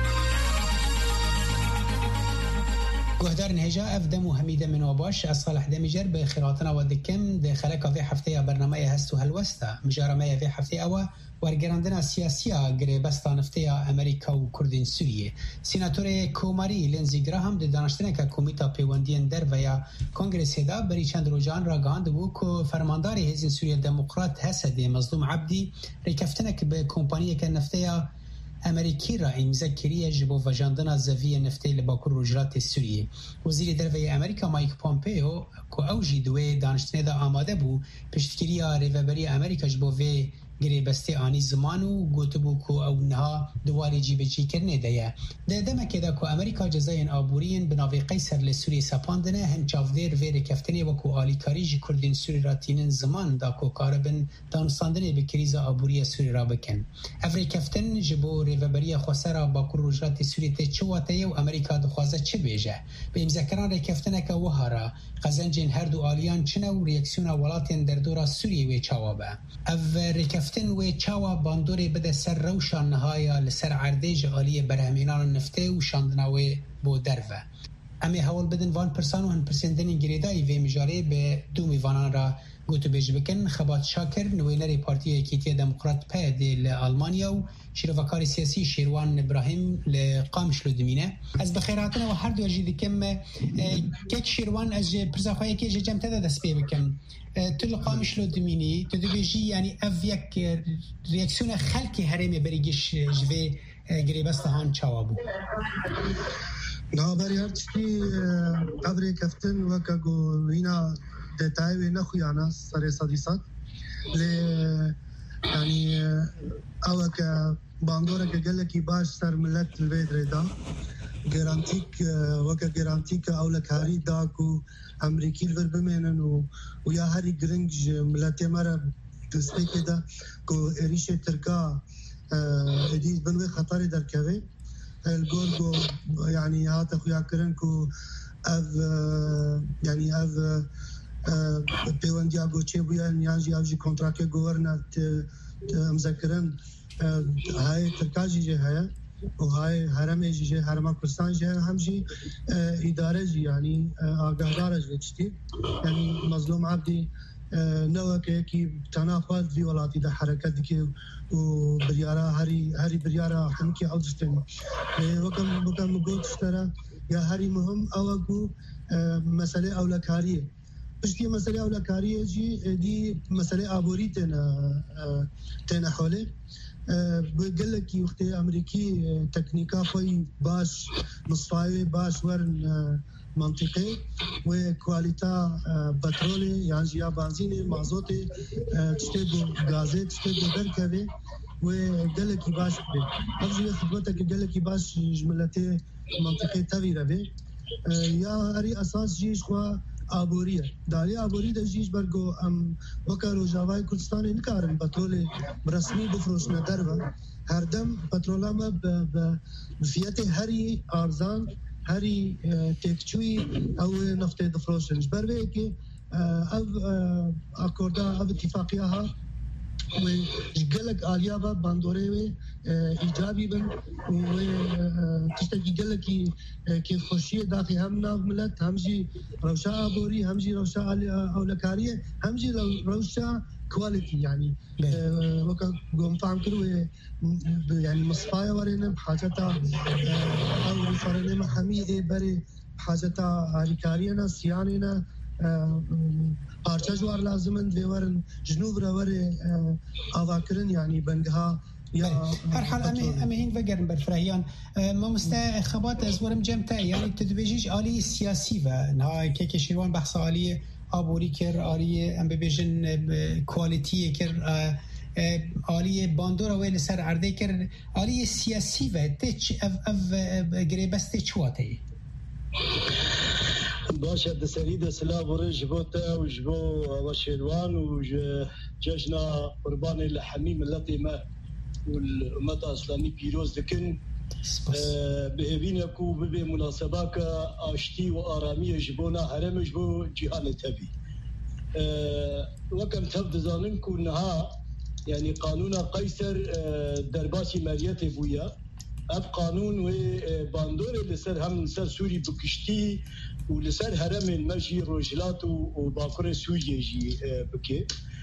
گهدارن هجا اف دمو حمیده منو باش از صالح دمیجر به خیراتنا و دکم ده خلقا في هفته برنامه هست و هلوسته مجارمه في هفته اوا ورگراندن سیاسیا گریبستا نفته امریکا و کردین سوریه سیناتور کوماری لنزی گراهام ده دانشتنه که کمیتا پیوندین در و یا کنگرس دا بری چند روزان را گاند بو که فرماندار حزب سوریه دموکرات حسد مظلوم عبدی ریکفتنه که به کمپانی که نفته امریکی را امضا کریه جبو وجاندن زوی نفتی لباکور روجرات سوریه وزیر دروی امریکا مایک پومپیو که اوجی دوی دانشتنه دا آماده بو پشتگیری ریوبری امریکا جبو وی گریبستی آنی زمانو گوتبو که او نها دواری جیب جی کرنه ده ده دمه که ده که امریکا جزاین آبورین بناوی قیصر لسوری سپاندنه هم چافدیر وی رکفتنه و که آلیکاری جی کردین سوری را تینن زمان دا که کاربن دانستاندنه به کریز آبوری سوری را بکن اف رکفتن جبو ریوبری خواسته با کور روجرات سوری ته چواته و امریکا دخوازه چه بیجه به امزکران رکفتنه که وهارا قزنجین هر دو آلیان چنه و ریاکسیون ولاتین در دورا سوری و چوابه اف رکفتن و چاوا باندوری بده سر روشان نهایا لسر عردیج آلی برهمینان نفته و شاندناوی بو دروه امی حوال بدن وان پرسان و هن پرسندنی گریدای وی مجاره به دو میوانان را گوتو بیج بکن خبات شاکر نوینری پارتی یکیتی دموکرات پید لآلمانیا و شیروکاری سیاسی شیروان ابراهیم لقامش لدمینه از بخیراتنا و هر دو اجی دکم یک شیروان از پرزاخوایی که اجی جمع تده دست بی بکن تل قامش لدمینی تدو بیجی یعنی اف یک ریاکسیون خلکی هرمی بریگش جوی گریبسته هان چاوابو نابری هرچی قبری کفتن وکا وینا دتای نه خویانا سر صدیسات ل یعنی او که باندوره که گله کی باش سر ملت البيت ردا گارانتیک وکا گارانتیک اولکاری دا کو امریکی ور بمنن و یا هری گرنج ملت مره دسته کده کو اریش ترکا ادی بنوي خطر در کوي الجورجو يعني هات اخويا كرنكو اف يعني اف پیوندیا گوچه بیان یانجی اوجی کنترکت گورنت مذکرن های ترکاجی جه های و های حرم جی جه حرم کردستان جه همجی اداره جی یعنی آگاهدار جوشتی یعنی مظلوم عبدی نوع که کی تناقض دی ولاتی ده حرکت کی و بریارا هری هری بریارا هم کی اوجتن وکم وکم گوشتره یا هری مهم اوگو مسئله اولکاریه پشتی مسئله اولکاریه جی دی مسئله آبوری تنا تنا حوله بقول کی وقت امریکی تکنیکا خوی باش مصفای باش ورن منطقه و کوالیتا پترول یعنی یا بنزین مازوت چته گازه چته درکوي و قال کی باش به افضل خدمته که قال کی باش جملته منطقه تویره به یا هری اساس جیش خو آبوریه داری آبوری د جیش برگو ام وکارو جاوای کردستان انکارن پترول رسمی بفروشنه درو هر دم پترول ما به فیات هری ارزان هری تکچوی او نفت دفروشنش بروی که او اکوردا او اتفاقیه ها و جگلک آلیا با باندوره و ایجابی بن و تشتکی گلکی که خوشی داخل هم ناو ملت همجی روشا آبوری همجی روشا اولکاریه همجی روشا كواليتي يعني وكا قوم فهم كرو يعني مصفايا ورينا بحاجتها او رفرنا محمي بري بحاجتها هاريكارينا سيانينا پارچه جوار لازمن دیورن جنوب را ور آواکرن يعني بنگها یا هر حال امه امه این وگرن برفراهیان ما مسته خبات از ورم جمعه يعني تدویجیش آلی سیاسی و نه که کشیروان بحث آلی آبوری کر آلی ام ببیجن کوالیتی کر آلی باندورا ویل سر عرضه کرد آلی سیاسی و تچ اف اف گریبسته چواته باشه دسری دسلا برج بوتا وجبو وشيلوان وججنا قربان الحمي ملتي ما والأمة الإسلامية بيروز لكن بهبينكو ببي مناسباك آشتي وآرامية جبونا هرم جبو جهان تبي وكم تبدو ظاننكو انها يعني قانون قيصر درباسي مالية بويا اب قانون و باندور اللي سر هم سر سوري بكشتي ولسر هرم المجي روجلات وباكور سوريا جي بكي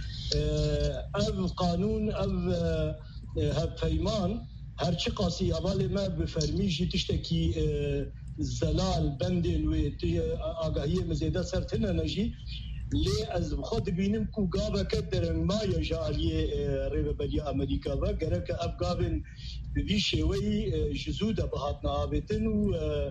اب قانون اب هب فيمان هرچی قاسی اول ما بفرمیجی تشتکی زلال بندن و آگاهی مزیده سرتنه نجی لی از خود بینم کو گابا کدرن ما یا جالیه ریبری امریکا و گرک اب گابن بی شوی جزوده بهاتنا آبتن و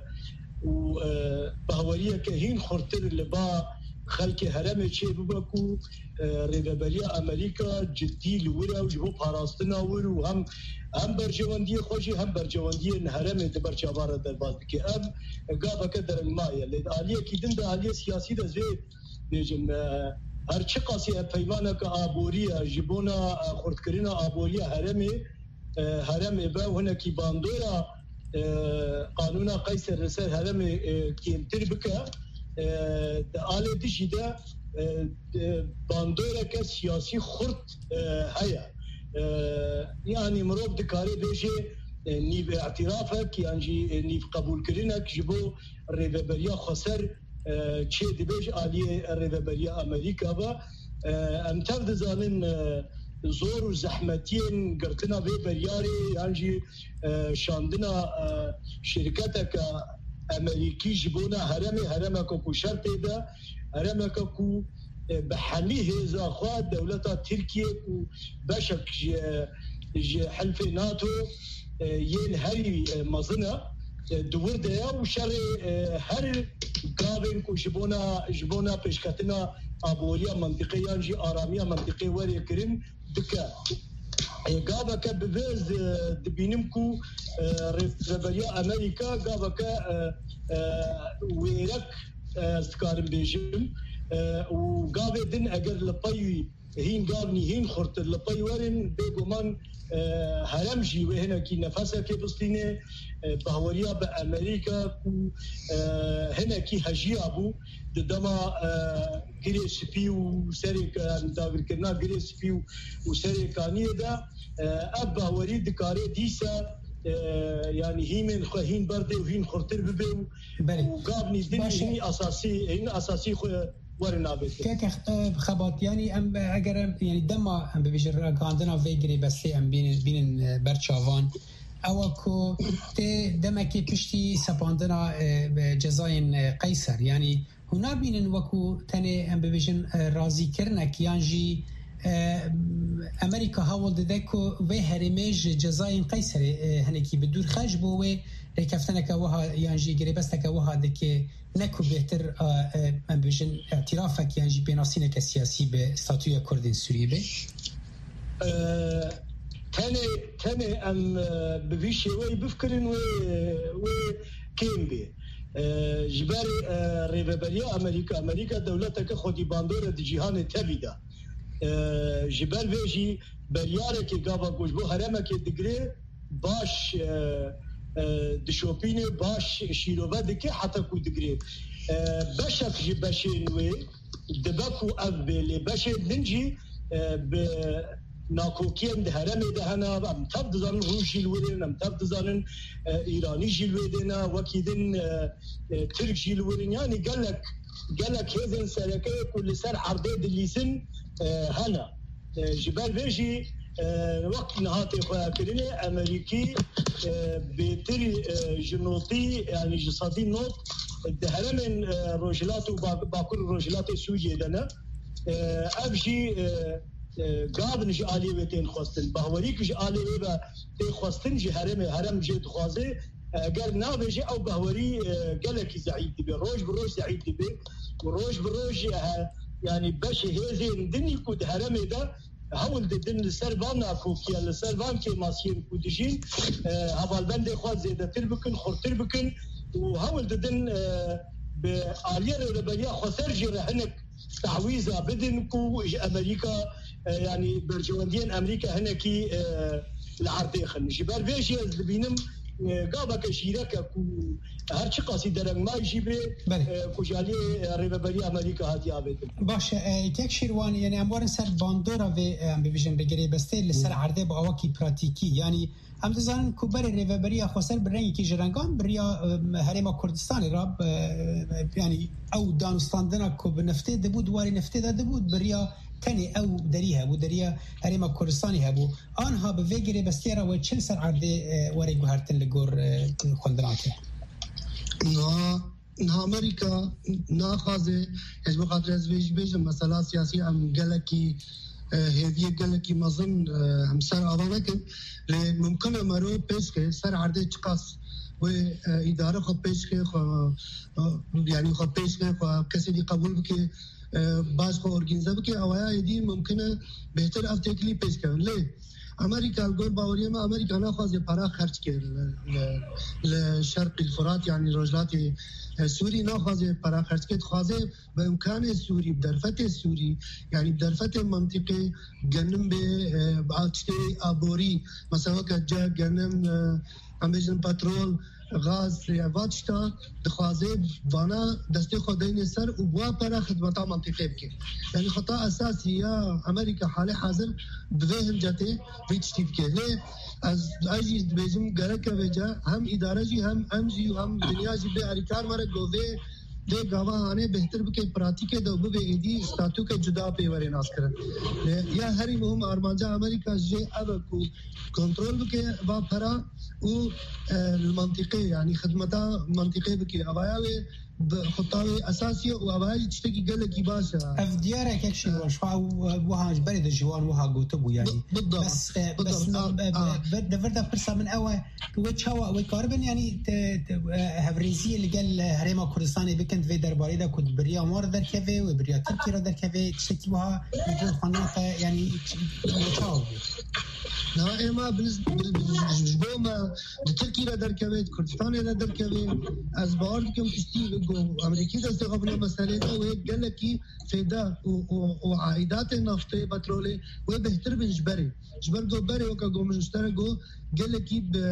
و بهوریه که هین خورتر لبا خلق هرم چه ببکو ریبری امریکا جدی لوره و جبو پاراستنا و هم هم برجواندی خوشی هم برجواندی هرم دبر چابار در باز که ام گابا کدر المایا لید عالیه کی دند عالیه سیاسی ده زی بیجم هر چه قاسی پیمانه که آبوریا جبونا خردکرینا آبوریا هرم هرم با هنا کی باندورا قانون قیصر رسال هرم کی تربکه آله دیشی ده باندورا که سیاسی خرد هیا يعني مروب دكاري بيجي نيف اعترافك يعني نيف قبول كرينك جبو الريفابريا خسر تشي دبيج آلية الريفابريا أمريكا با امتفد زانن زور وزحمتين قرتنا في برياري يعني شاندنا شركتك أمريكي جبونا هرمي هرمك كو شرط ده هرمك كو بحميه إذا أخوات دولة تركيا وبشك حلف ناتو ين هري مظنة دور ده وشر هر قابل كوجبونا جبونا بشكتنا أبوريا منطقيا جي آرامية منطقية وري كريم دكا قابا كبفيز دبينمكو ريفابريا أمريكا قابا ك ويرك سكارم بيجم وقابل دن اگر لطي هين قابني هين خرط لطي ورن بيقومان هرمجي وهنا كي نفسها كي بسطينة بهوريا بأمريكا هنا كي هجي أبو دما قري سبي وسريك متابر كرنا قري سبي وسريكانية دا أب بهوري دكاري ديسا يعني هي من هين برده وهين خرطر ببيو وقابني دن هني أساسي هين أساسي که خبات یعنی ام اگر یعنی دما ام ببیجر گاندنا ویگری بسته ام بین بین برچاوان او کو ته دما کی پشتی سپاندنا جزاین قیصر یعنی هنا بینن وکو تنه ام ببیجن راضی کرنک یانجی امریکا هاول ددکو و هرمج جزاین قیصر هنکی بدور خرج بو و رکفتنک وها یانجی گریبستک وها دکه نکو بهتر ام بجن اعترافك يعني بيناسينك السياسي بستاتويا كردين سوريا به تاني تاني ام بفيشي وي بفكرن و و كيم بي جبال ريفابريا امريكا امريكا دولتك خودي باندوره دي جهان تبيدا جبال فيجي بريارك قابا كوجبو هرمك دغري باش دشوبينه باش شيلوبا دكي حتى كو دغري بشك جي بشينوي دبكو اب لي بشي ننجي ب ناكوكيم ده هرم ده هنا ام تبد زان روشي الورين ام تبد زان ايراني جيلودنا وكيدن ترك جيلورين يعني قال لك قال لك هذن سركه كل سر عرضه دليسن هنا جبال بيجي وقت نهاتي خواه كريني أمريكي بيتري جنوطي يعني جسادي نوت دهلا من روجلات وباكل روجلات سوريا دنا أبجي قابل جي آلي بيتين خواستن بهوريك جي آلي بيبا تي خواستن جي هرم هرم جي تخوازي قال نابجي أو بهوري قالك زعيد دبي روج بروج زعيد دبي وروج بروج يعني باش هذين دني كود هرمي ده هول ددن لسربان اكوكيا لسربان كي ماسين كودجين هبالبند خو زياده تربكن خرتر بكن وهول ددن بالير ربيع خسر جرهنك تعويذه بدن كو امريكا يعني برجواندين امريكا هنكي العرضي خن جبر بيش يزبينم قابك شيرك كو هرچی قصیده رنگ ما جیبه کجالی ریبری امریکا هاتی آبید. باشه یک شیروان یعنی اموار سر باندورا و ببیشن بگیری بسته لسر عرضه با آواکی پراتیکی یعنی هم دزانن کوبر ریبری خسر برنگی که جرنگان بریا هرما کردستان را یعنی او دانستاندنا کو بنفته دبود واری نفته داده بود بریا تاني أو دريها أو دريا هريما كردستاني هبو آنها بفجر بستيرا وتشل سر عرض وري جوهرتن لجور خندرانته. نا نا أمريكا نا خازة إيش بخاطر إزبيج بيج مسألة سياسية أم جلكي هذه جلكي مظن هم سر أبانك ممكن مرو بيسك سر عرض تقاس وإدارة خب بيسك خ يعني خب بيسك خ كسي دي قبول بك باز خو اورگانیزه بکی اوایا یدی ممکنه بهتر افتکلی پیش کنن لی امریکا گور باوریه ما امریکا نه خواست پارا خرج کرد لشرق الفرات يعني رجلات سوري نه خواست پارا خرج کرد خواست به امکان سوری بدرفت سوری يعني بدرفت منطقه جنم به بعدشته آبوری مثلا که جا جنم امریکن پترول غاز واتشتا دخوازه وانا دسته خدين سر وبوا برا خدمات منطقه بك يعني خطا اساسي يا امريكا حاله حاضر بفهم جاته فيتشتيف كله از اجي بيزم غرك وجا هم اداره جي هم امجي هم دنيا جي به اركار مره گوه دے گواہانے بہتر بکے پراتی کے دو بے ایدی ستاتو کے جدا پہ ورے ناس کرن یا ہری مهم ارمانجا امریکا جے اب کو کنٹرول بکے با پھرا او المنطقه يعني خدمتها منطقه بكي أبايا خطاوي أساسية وأبايا تشتكي قال لك باشا أف ديارك يكشي وشفا وها برد الجوان وها قوتبو يعني بالضبط بس بس دفردا فرصة من أول وتشوا وكاربن يعني هفريزية اللي قال هريما كردستاني بكنت في درباري دا كنت بريا مار در كافي وبريا تركي را در كافي تشتكي وها يجون خناقة يعني وتشوا نا إما بالنسبة ما تركي را در كافي كردستاني را در كافي از بارد كم تشتي بقو أمريكي دست قبل مسألة ده وهيك قال لك فدا وعائدات النفط بترولي وبهتر بنجبري جبر جو بري وكا جو مشترك جو قال لك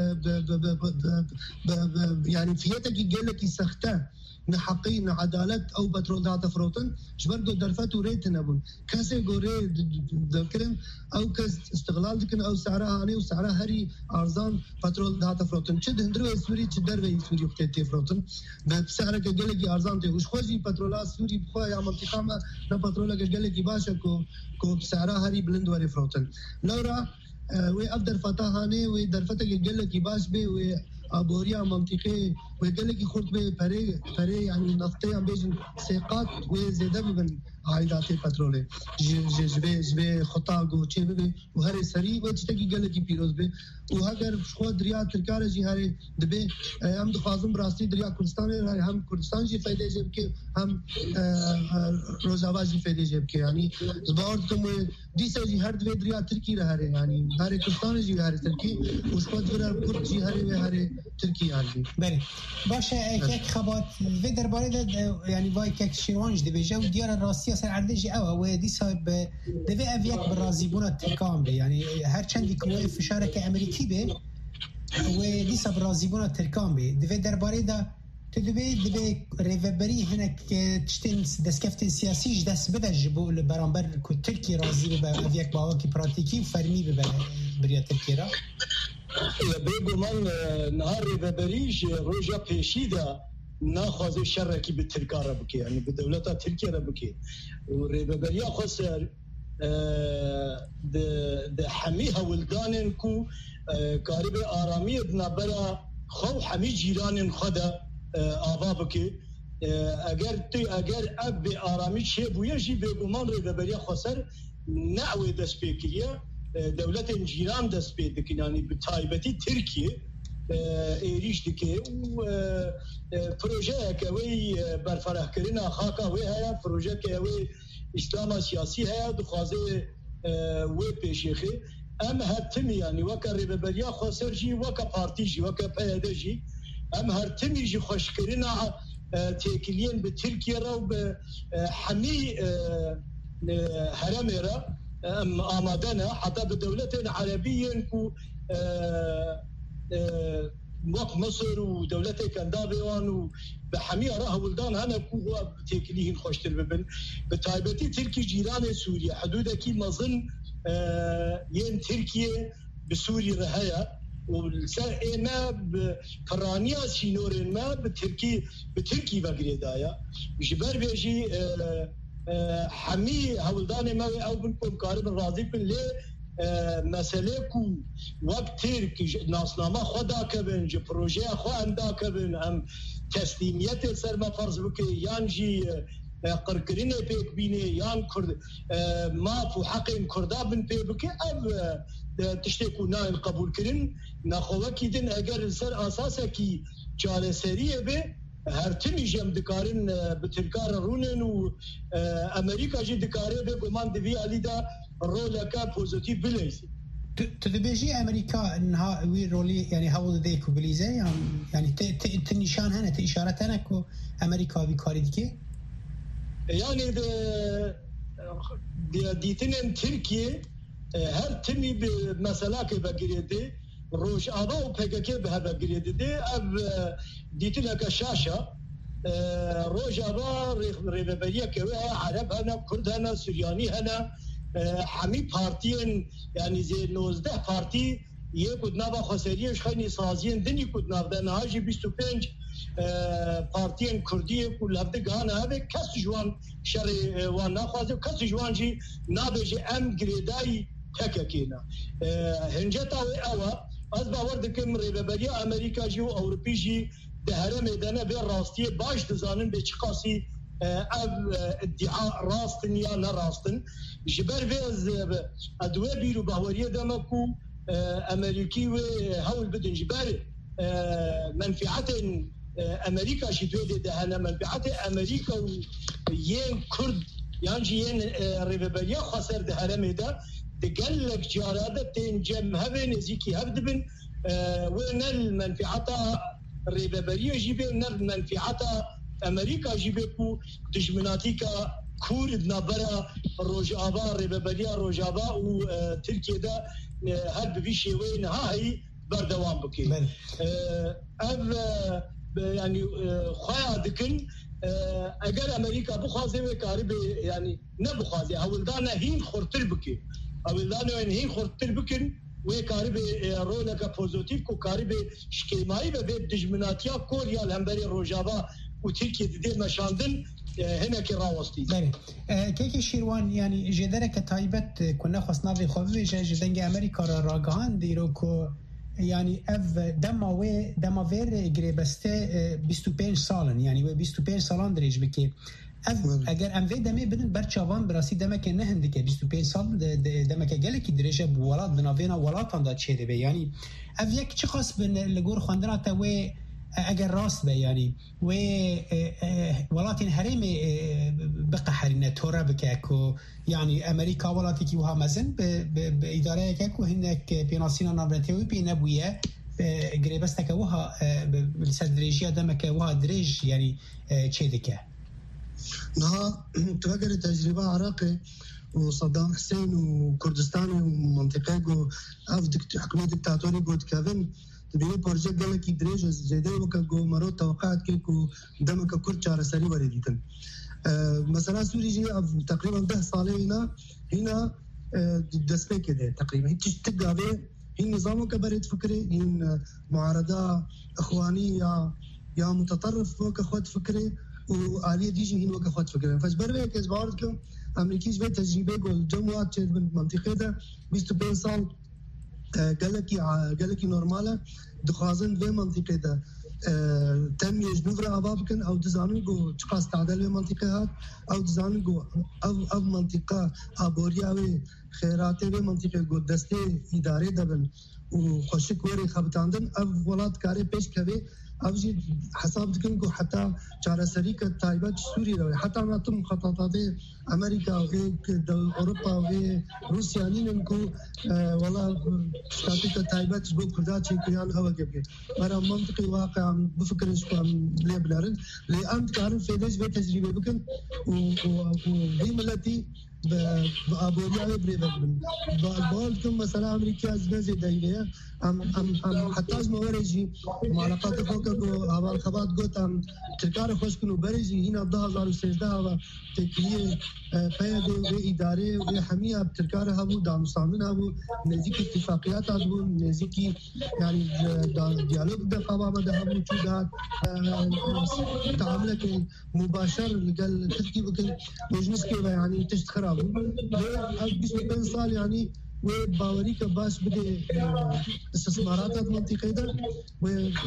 يعني فياتك قال لك سخته نحقين عدالة أو بترول داتا فروتن جبرجو درفت وريت نبون كاسة جوري ذكرن أو كاس استغلال ذكرن أو سعرها هني وسعرها هري أرزان بترول داتا فروتن شد هندرو سوري شدر وي سوري بتأتي فروتن بسعر كجلك أرزان ته وش خوزي بترولات سوري بخوا يا منطقة ما لا بترول كجلك باشا كو كو بسعرها هري بلند وري فروتن لورا وأفضل فتاهاني ودرفتك كجلك باش بي و أبوريا منطقة ويقولك خرط به فري فري يعني نفطي عم بيجن سيقات وزيادة من عائدات البترول ج ج ج خطا جو شيء به وهري سري وتشتكي قالك بيروز به وهاجر شو دريا تركار جي هري دبي هم دخازم براستي دريا كردستان هم كردستان جي فايدة جيب كي هم روزاوا جي فايدة جيب كي يعني زبارد كم دي سجي هر دبي دريا تركي رها يعني هري كردستان جي هري تركي وشو دريا كرد جي هري هري تركي يعني بله باشه یک خبات و درباره يعني وای که شیروانج دبیجه و دیار راستی اصلا عردجی او و دی صاحب دوی اویک برازیبونا ترکام به یعنی هر چندی که فشاره که امریکی به و دی صاحب برازیبونا ترکام به دوی درباره دا تدوی دوی ریوبری هنک تشتین دستکفتین سیاسیش دست بده جبو برانبر که ترکی رازی به اویک باوا که پراتیکی و فرمی به بریا ترکی را بيقول من نهار ريبريج روجا بيشيدا ناخذ الشركي بالتركاره بكي يعني بدولتها تركيا بكي وريبريا خسر د د حميها ولدان كو قارب آرامی بنابرا خو حمی جیران خدا آوا بكي اگر تی اگر اب آرامی چه بویه جی بگمان ريبريا خسر نعوي دسپیکیه دولت جیران دست پید دکن یعنی به تایبتی ترکیه ایریش دکه و پروژه که وی برفرح کردن خاکا وی هیا پروژه که وی اسلام سیاسی هیا دخوازه وبيشيخي ام هرتمي يعني وكا ريبابليا خسرجي وكا بارتيجي وكا بيادجي ام هرتمي جي خوشكرنا تيكلين بتركيا رو بحمي هرميرا ام امادنا حتى بدولتين عربيين كو وقت مصر ودولتي كندابيوان وبحمي راه ولدان هنا كو تيكليهن خوشتر ببن بتايبتي تركي جيران سوريا حدودكي مظن ين تركيا بسوريا رهايا والسا ما بفرانيا سينورين ما بتركي بتركي بغريدايا جبر بيجي حمي هولدان ما او بنكم قارب راضي بن ليه مسئله کو وقت ترک ناسنامه خدا کبن جو پروژه خو اندا کبن هم تسلیمیت سر ما فرض بکه یان جی قرقرینه پیک بینه یان کرد ما فو حق کردا بن پی بکه اب تشتی کو ناین قبول کرن نخوه کیدن اگر سر اساسه کی چاره سریه به هر تمی جم دکارن بترکار رونن و امریکا جی دکاره به گمان دوی علی دا رولا كان بوزيتيف بليزي تدبيجي امريكا انها وي رولي يعني هاول ديكو بليزي يعني تنشان هنا اشارات هنا كو امريكا بكاري ديكي يعني دي ديتن تركيا هر تمي بمسالاك بغريدي روش ابا و بيكي بهذا غريدي اب ديتن كشاشه روش ابا ريبابيه كوا عرب هنا كرد هنا سورياني هنا حمی پارتیان يعني زي نوزده پارتی یه کد نبا خسریش خیلی سازین دنی کد نبا نهاجی بیست و پنج پارتیان کردیه کل هفته گانه هبه کس جوان شر وان نخوازه کس جوان جی نباجی ام گریدای تککینا هنجتا و اوا از باور دکم ریبابلی امریکا جی و اوروپی جی ده هر میدانه به راستی باش دزانن به چی قاسی اب ادعاء راستن یا نراستن جبر فيز ادويه بيرو باوريه دمكو امريكي وهول بدن جبر منفعه امريكا شتوي ده انا منفعه امريكا وين كرد يعني ين ريبابليا خسر ده هرمي ده تقلق جاراده تنجم هبن زيكي هبدبن وين المنفعه ريبابليا جيبن المنفعه امريكا جيبكو دجمناتيكا كورد نابرا روجابا ريبابليا روجابا وتركيا ده هل بفيشي وين هاي بردوام بكي اب يعني خويا دكن اگر امريكا بخوازي وكارب يعني نبخوازي اولدانا هين خورتر بكي اولدانا هين خورتر بكن وكارب رولك بوزيتيف كو كارب شكيماي به دجمناتيا كوريا الهمبري روجابا وتركيا دي مشاندن هنا كي راوستي بله كيكي شيروان يعني جدره كتايبت كنا خصنا في خوفي جدنج امريكا راغان ديروكو يعني اف دما و دما فير غريبسته بیست و پنج سالن يعني و بیست و پنج سالان دريج بكي اف اگر ام في دمه بدن برچوان براسي دمه که نه هندike بیست و پنج سال دمه که گله کی دريجه بولاد بناوینا ولاتان دا چيده به يعني اف یک چه خاص بن لگور خواندنا تا و اگر راست به يعني و ولاتين هرمي بقى حرينه تورا بكاكو يعني امريكا ولاتي كي وها مزن باداره كاكو هناك بيناسينا نابرتوي بينبويه غريبستك وها بالسدريجيا دمك وها دريج يعني تشيدكه نها تفكر تجربه عراقي وصدام حسين وكردستان ومنطقه اف حكومه دكتاتوري بود كافن تبینی پروژه گله کی درېج زیاده وکړو مرو توقعات کې کو دمه کور چاره سری ورې دي مثلا سوري جي تقريبا ده سالين هنا دسبه كده تقريبا هيك تقابل هي نظام كبرت فكري هي معارضه اخوانيه يا متطرف وكخوت فكري وآلية ديجي هي وكخوت فكري فجبر كز باردكم امريكيش به تجربه قول جمعات من منطقه ده بیست و پنج سال قالكي قالكي نورماله دخازن في منطقه ده تم يجبر ابابكن او دزانو تقاس تعدل في منطقه او دزانو او او منطقه ابورياوي خيراتي في منطقه جو دسته اداره دبن وخشك وري خبطاندن او ولاد كاري پیش کوي اوجي حساب دكن کو حتى چاره سری ک تایبت سوری رو حتى ما تم مخططات امریکا او اوروبا او روسیا نین کو والله ستاتیک تایبت بو کردا چی کیان هوا کې مرا منطقي واقع بفكر شو ليه بلارن لأن كانوا في ليش بتجربة بكن وهي ملتي بأبوريا بريفن بالكم مثلا أمريكا أزمة دايرة أم أم أم حتى أزمة ورجي معلقات فوقه هوا الخبات قلت أم تركار خوش كنوا برجي هنا ده هزار وسجدة هوا تكلية فيدي وإدارة وحمية بتركار هبو دام صامن هبو نزيك اتفاقيات هبو نزيك يعني ديالوج دفعة ما ده هبو شو ده تعاملك مباشر قال تحكي بكل بجنس كذا يعني تشتخرابه بس بين صار يعني وباوري كباس بدي استثمارات المنطقة ده و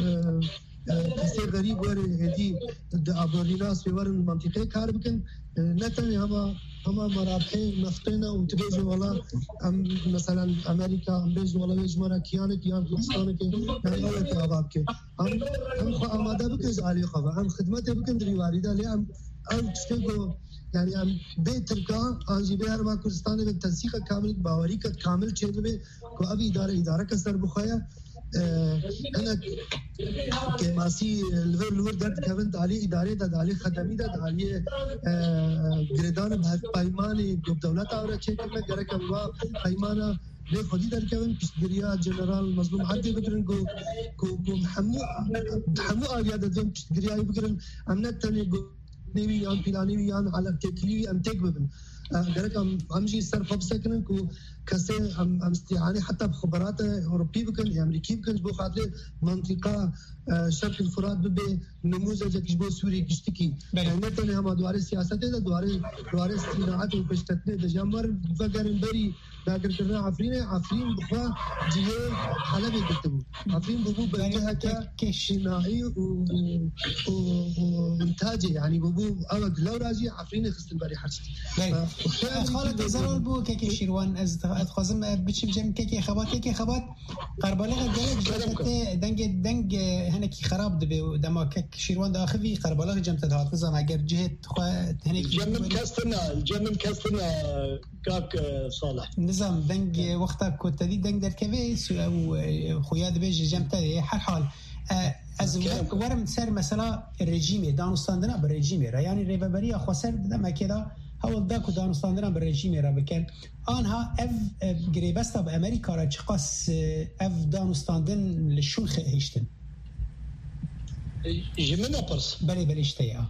كثير غريب وري هدي أبوريناس في ورن المنطقة كاربكن نتني هما هما مرابحين نفطينا وتبيجي والله أم مثلا أمريكا أم بيجي والله يجمعنا كيانك كيان فلسطينك يعني أول كأبابك أم أم خا أماده بكز علي خبا أم خدمته بكن دري واردة ليه أم أم تشتغل يعني أم بيت تركا أنجي بيهر ما كردستان بالتنسيق كامل باوري كت كامل شيء به كأبي إدارة إدارة كسر بخايا أنا كماسي الفير الور درد كمان دالي إدارة دالي خدمي دالي جردان بهذا بايماني جب دولة أورا شيء كمان جرا كمان بايمانا ليه خدي در كمان بشتريا جنرال مظلوم حد بكرن كو كو كو حمو حمو آلية دم بشتريا بكرن أمنت تاني جو نبي عن بلاني عن على تكلي أم تكبرن جرا كم همجي سر فبسكنن كو كسي أم أم استعانة حتى بخبرات أوروبية بكن أمريكية بكن جبو خاطر منطقة شرق الفرات ببي نموذج كجبو سوري كشتكي يعني نتني هم دوار السياسة ده دوار دوار الصناعات وبشتتنا ده جمر فقرن بري فقر كرنا عفرين عفرين بخوا جيه حلب يكتبوا عفرين ببو بجهة كشناعي و وإنتاجي يعني ببو أوج لو راجي عفرين خست بري حرشتي خالد زرال بو كي شيروان از اتخازم بچم جم كي خبات كي خبات قربلاغ جلك دنگ دنگ هنكي خراب دبي دما كك شيروان داخلي قربلاغ جم تدهات نظام اگر جهه خو هنكي جم كاستنا جم كاستنا كاك صالح نظام دنگ وقتا كنت دي دنگ دركبي او خويا دبي جم تاعي هر حال از ورم سر مثلا الرژیم دانستاندنا بالرژیم يعني ريفابريا خسر دما كده هول داكو دانستاندنا بالرژیم را بکن آنها اف گریبستا با امریکا را چقاس اف دانستاندن لشون خیشتن جمنا برس بله بله اشتیا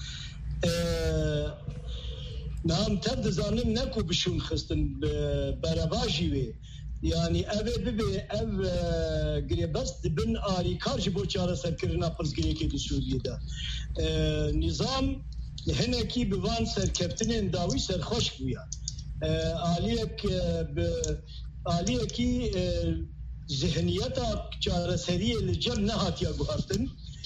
نعم تبد زانم نكو بشون خستن برواجي وي يعني أبي ببي أب قريبست بن آري كارج بوشارة سركرنا برس قريكي بسوريا دا نظام هنا كي بوان سركبتنين داوي سرخوش بويا آليك آليك كي ذهنيتا چارة سرية الجم نهاتيا قهرتن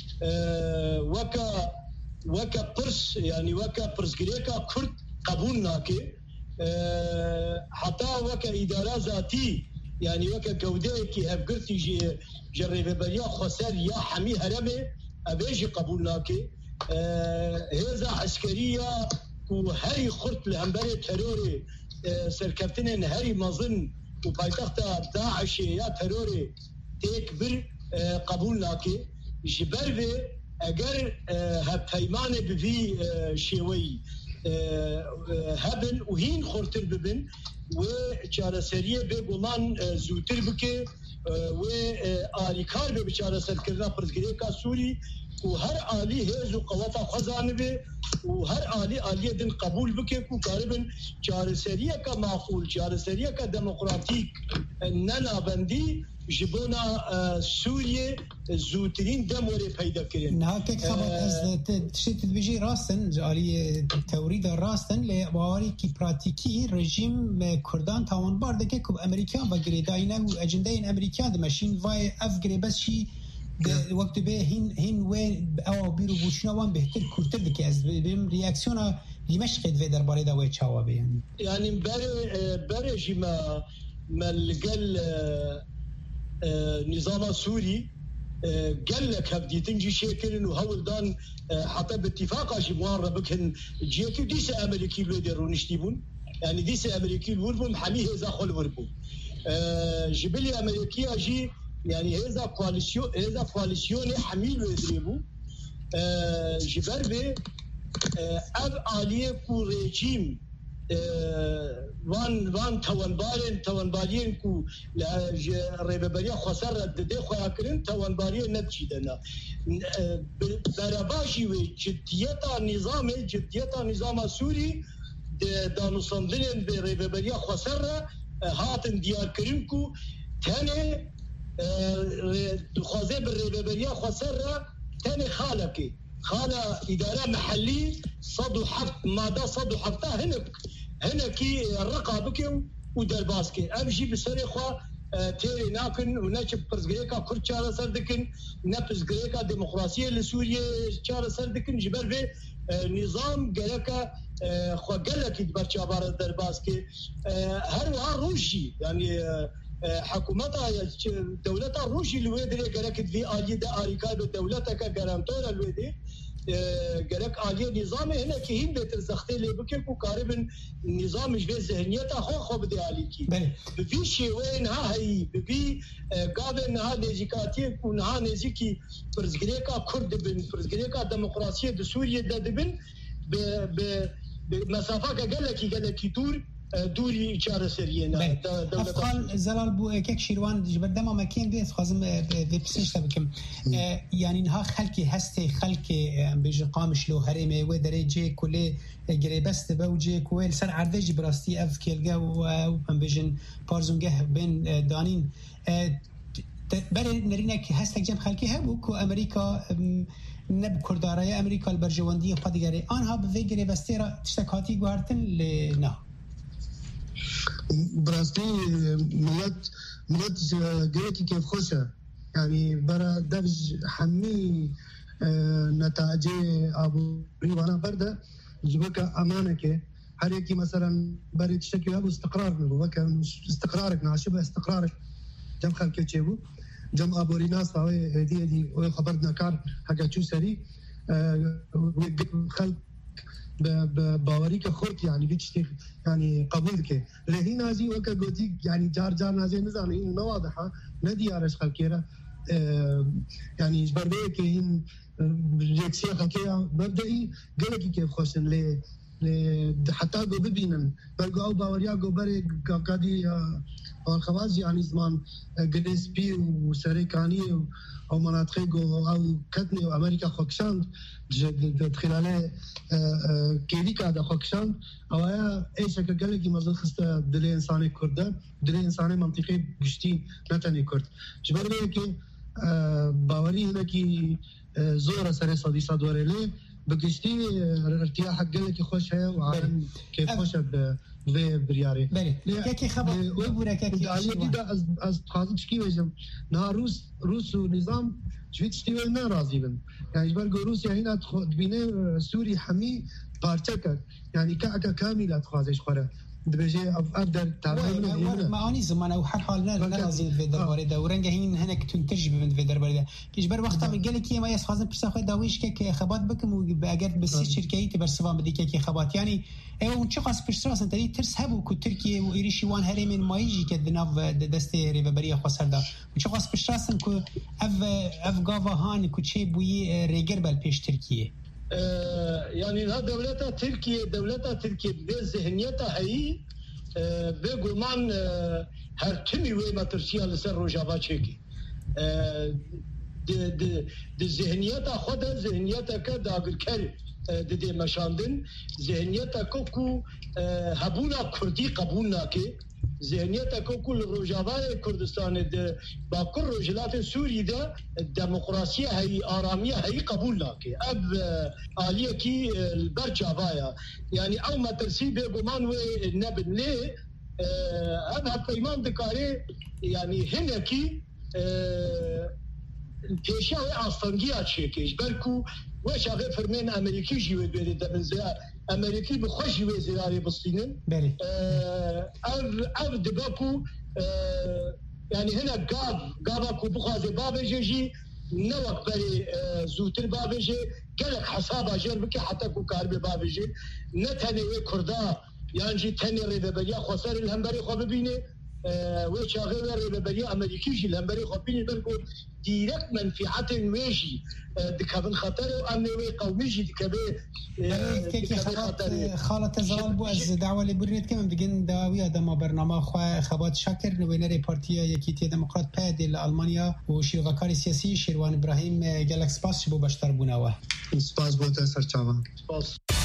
وكا وكا برس يعني وكا برس قريكا كرد قبول ناكي حتى وكا إدارة ذاتي يعني وكا جودة كي هفقرتي جي جربة بريا خسر يا حمي هرمي أبيجي قبول ناكي هذا عسكرية وهري خرط لهمبري تروري سركبتنين هري مظن وبايتخت داعش يا تروري تكبر قبول ناكي جبر اگر هبتيمانه بفي شيوي هبن وهين خورتر ببن وچاره سریه به گمان زوتر بکه و آلیکار به بچاره سرکردن پرزگری کا سوری و هر آلی هز و قوات خزانه به و هر آلی آلی دن قبول بکه کو قاربن چاره سریه کا معقول چاره سریه کا دموکراتیک ننا بندی جبونا سوريا زوترين دموري پیدا کردن نه که خبر از تشت بيجي راستن جاري توريد راستن لباوري کی پراتيكي رژیم کردان تاوان بارده که کوب امریکا و گریداینه و اجنده امریکا د ماشين وای اف گریبس شي وقت به هین هین و او بیرو بوشنوان بهتر کورتر دکی از بیم ریاکسیونا دمشق د درباره دا و چاوابه يعني يعني بر بر جما ملقل نظام سوري قال لك هبديتن جي شكرن وهول دان حتى باتفاق اجي موار بكن جيكي ديس امريكي لو يديرون يشتيبون يعني ديس امريكي الوربو حمي هذا خل وربو جبلي امريكي اجي يعني هذا كواليسيون هذا كواليسيون حمي لو يدريبو جبربي اب اليه كو ريجيم وان وان توانبارين توانبارين كو ريبابريا خسر ددي خو اكرين توانبارين نتشيدنا براباشي وجديتا نظام جديتا نظام سوري دانو صندلين بريبابريا خسر هاتن ديار كريمكو تاني خوازي بالريبابريا خسر تاني خالكي خالة إدارة محلي صدو حفت ماذا صدو حفتها هنك هنك الرقابك ودرباسكي أمشي بسري خوا تيري ناكن ونشب برزقريكا كل شارة سردكن نبزقريكا ديمقراطية لسوريا شارة سردكن جبر في نظام قالك خوا قالك يدبر شابار درباسكي هر روشي يعني حكومتها دولتها روشي الويدي قالك في آلية آريكا دولتك قرامتورا الويدي قالك آلية نظامي هنا كهين بيتر زختي اللي بكيك وقارب النظام جبه ذهنيتها خو خو بدي عليكي بفي شيوين ها هي بفي قابل ها نيزيكاتي ونها نيزيكي برزقريكا كرد بن برزقريكا ديمقراطية دي سوريا دادبن بمسافة قالك قالك دور دوری چهار سریه افغان زلال بو که شیروان جبردم ما کیم دیس خازم به پسش تبکم یعنی اینها خلکی هسته خلکی بیج قامش لو هرمه و درجه کله گریبست بوجه کویل سر عرضی براستی اف کلگه و بیجن پارزونگه بین دانین برای نرینه که هسته جم خلکی هم کو امریکا نب کردارای امریکا البرجواندی پادگاری آنها به گریبسته را تشتکاتی گوارتن لنا براستی ملت ملت گرکی که خوشه يعني برا دفج حمي نتائج ابو ريوانا برده جبك امانك هريكي مثلا بريد شكل ابو استقرار نبو كان استقرارك ناشبه استقرارك جم خلك تشيبو جم ابو ريناس هاي هديه دي خبرنا كار حاجه شو سري خلق باوري كخرت يعني بيشتي يعني قبولك لهي نازي وكا جودي يعني جار جار نازي نزان ما واضحه ندي عرش خلكيره يعني جبربيه كاين رياكسيون خلكيه مبدئي قالك كيف خوشن لي حتى جو ببينن بلقوا باوريا جو بري قادي الخواز يعني زمان جلسبي وسريكاني او مناطق او كتني وامريكا خوكشاند خلال كيديكا دا خوكشاند او ايش قال لك مرض خسته دل انسان كرد دل انسان منطقي گشتي نتني كرد جبر لك باوري هنا كي زوره سر صدي صدورله بگشتي ارتياح قال لك خوش هي وعالم كيف خوش به برياري بله يكي خبر وبورك يكي علي كده از از خاطر شكي وجم نها روس روس ونظام جويت شتي ما راضي بن يعني جبال روسيا هنا تبينه سوري حمي بارتكك يعني كعكه كامله تخازش خره دبجي افدر تعمل معاني زمان او حال حال لا راضي في درباره ده ورنجه هين هناك تنتج من في درباره ده كيجبر وقت من قال لك ما يسخازن بس اخذ داويش كي خبات بكم واجر بس شركه تبرسبان بدي كي خبات يعني ايوه شو قاس بيرسراس انت دي ترس هبو كو تركيا وايريشي وان هري من ما يجي كدناف دستي ريبريه خسر ده شو قاس بيرسراس كو اف اف غافا هان كو شي بوي ريجر بال بيش تركيا يعني هذا دولتها تركيا دولتها تركيا بذهنيتها هي بگومان هر تمی وی مترسیه لسر روجاوا چکی د ذهنیت خود ذهنیت که داگر کری د دې مشاندن ذهنیت کو کو هبونا کردی قبول نکي ذهنیت کو کو روجاوا کردستان د باکر روجلات سوری ده دموکراسی هي آرامی هي قبول نکي اب عالیه کی البرجاوایا يعني او ما ترسي بگمان و نبن ليه هذا پیمان دکاره يعني هنا کی پیشاوی آستانگی چیکش بلکو وش آقای فرمان امریکی جیوه بیده دبنزه امریکی بخوش جیوه زیراری بسطینن بله او او دباکو يعني هنا قاب قابكو بخوازي بابا جيجي نوک بری زودتر بابجه گلک حساب اجر بکی حتی کو کار به بابجه نه تنه کردا یعنی جی تنه ریبریا خسر الهمبری خو ببینه و چاغه ریبریا امریکی جی الهمبری خو ببینه برکو ديركت منفعات ويجي دكابن خطر وأمن قومي جي دكابه كي خبات خالة زلال بو از دعوة لبرنت كمان بجن داوية دما برنامج خوا خبات شاكر نوينري بارتيا يكيتي ديمقراط باد لألمانيا وشيوغاكاري سياسي شيروان إبراهيم جالك سباس شبو بشتر بوناوه سپاس بوده سرچاوه سپاس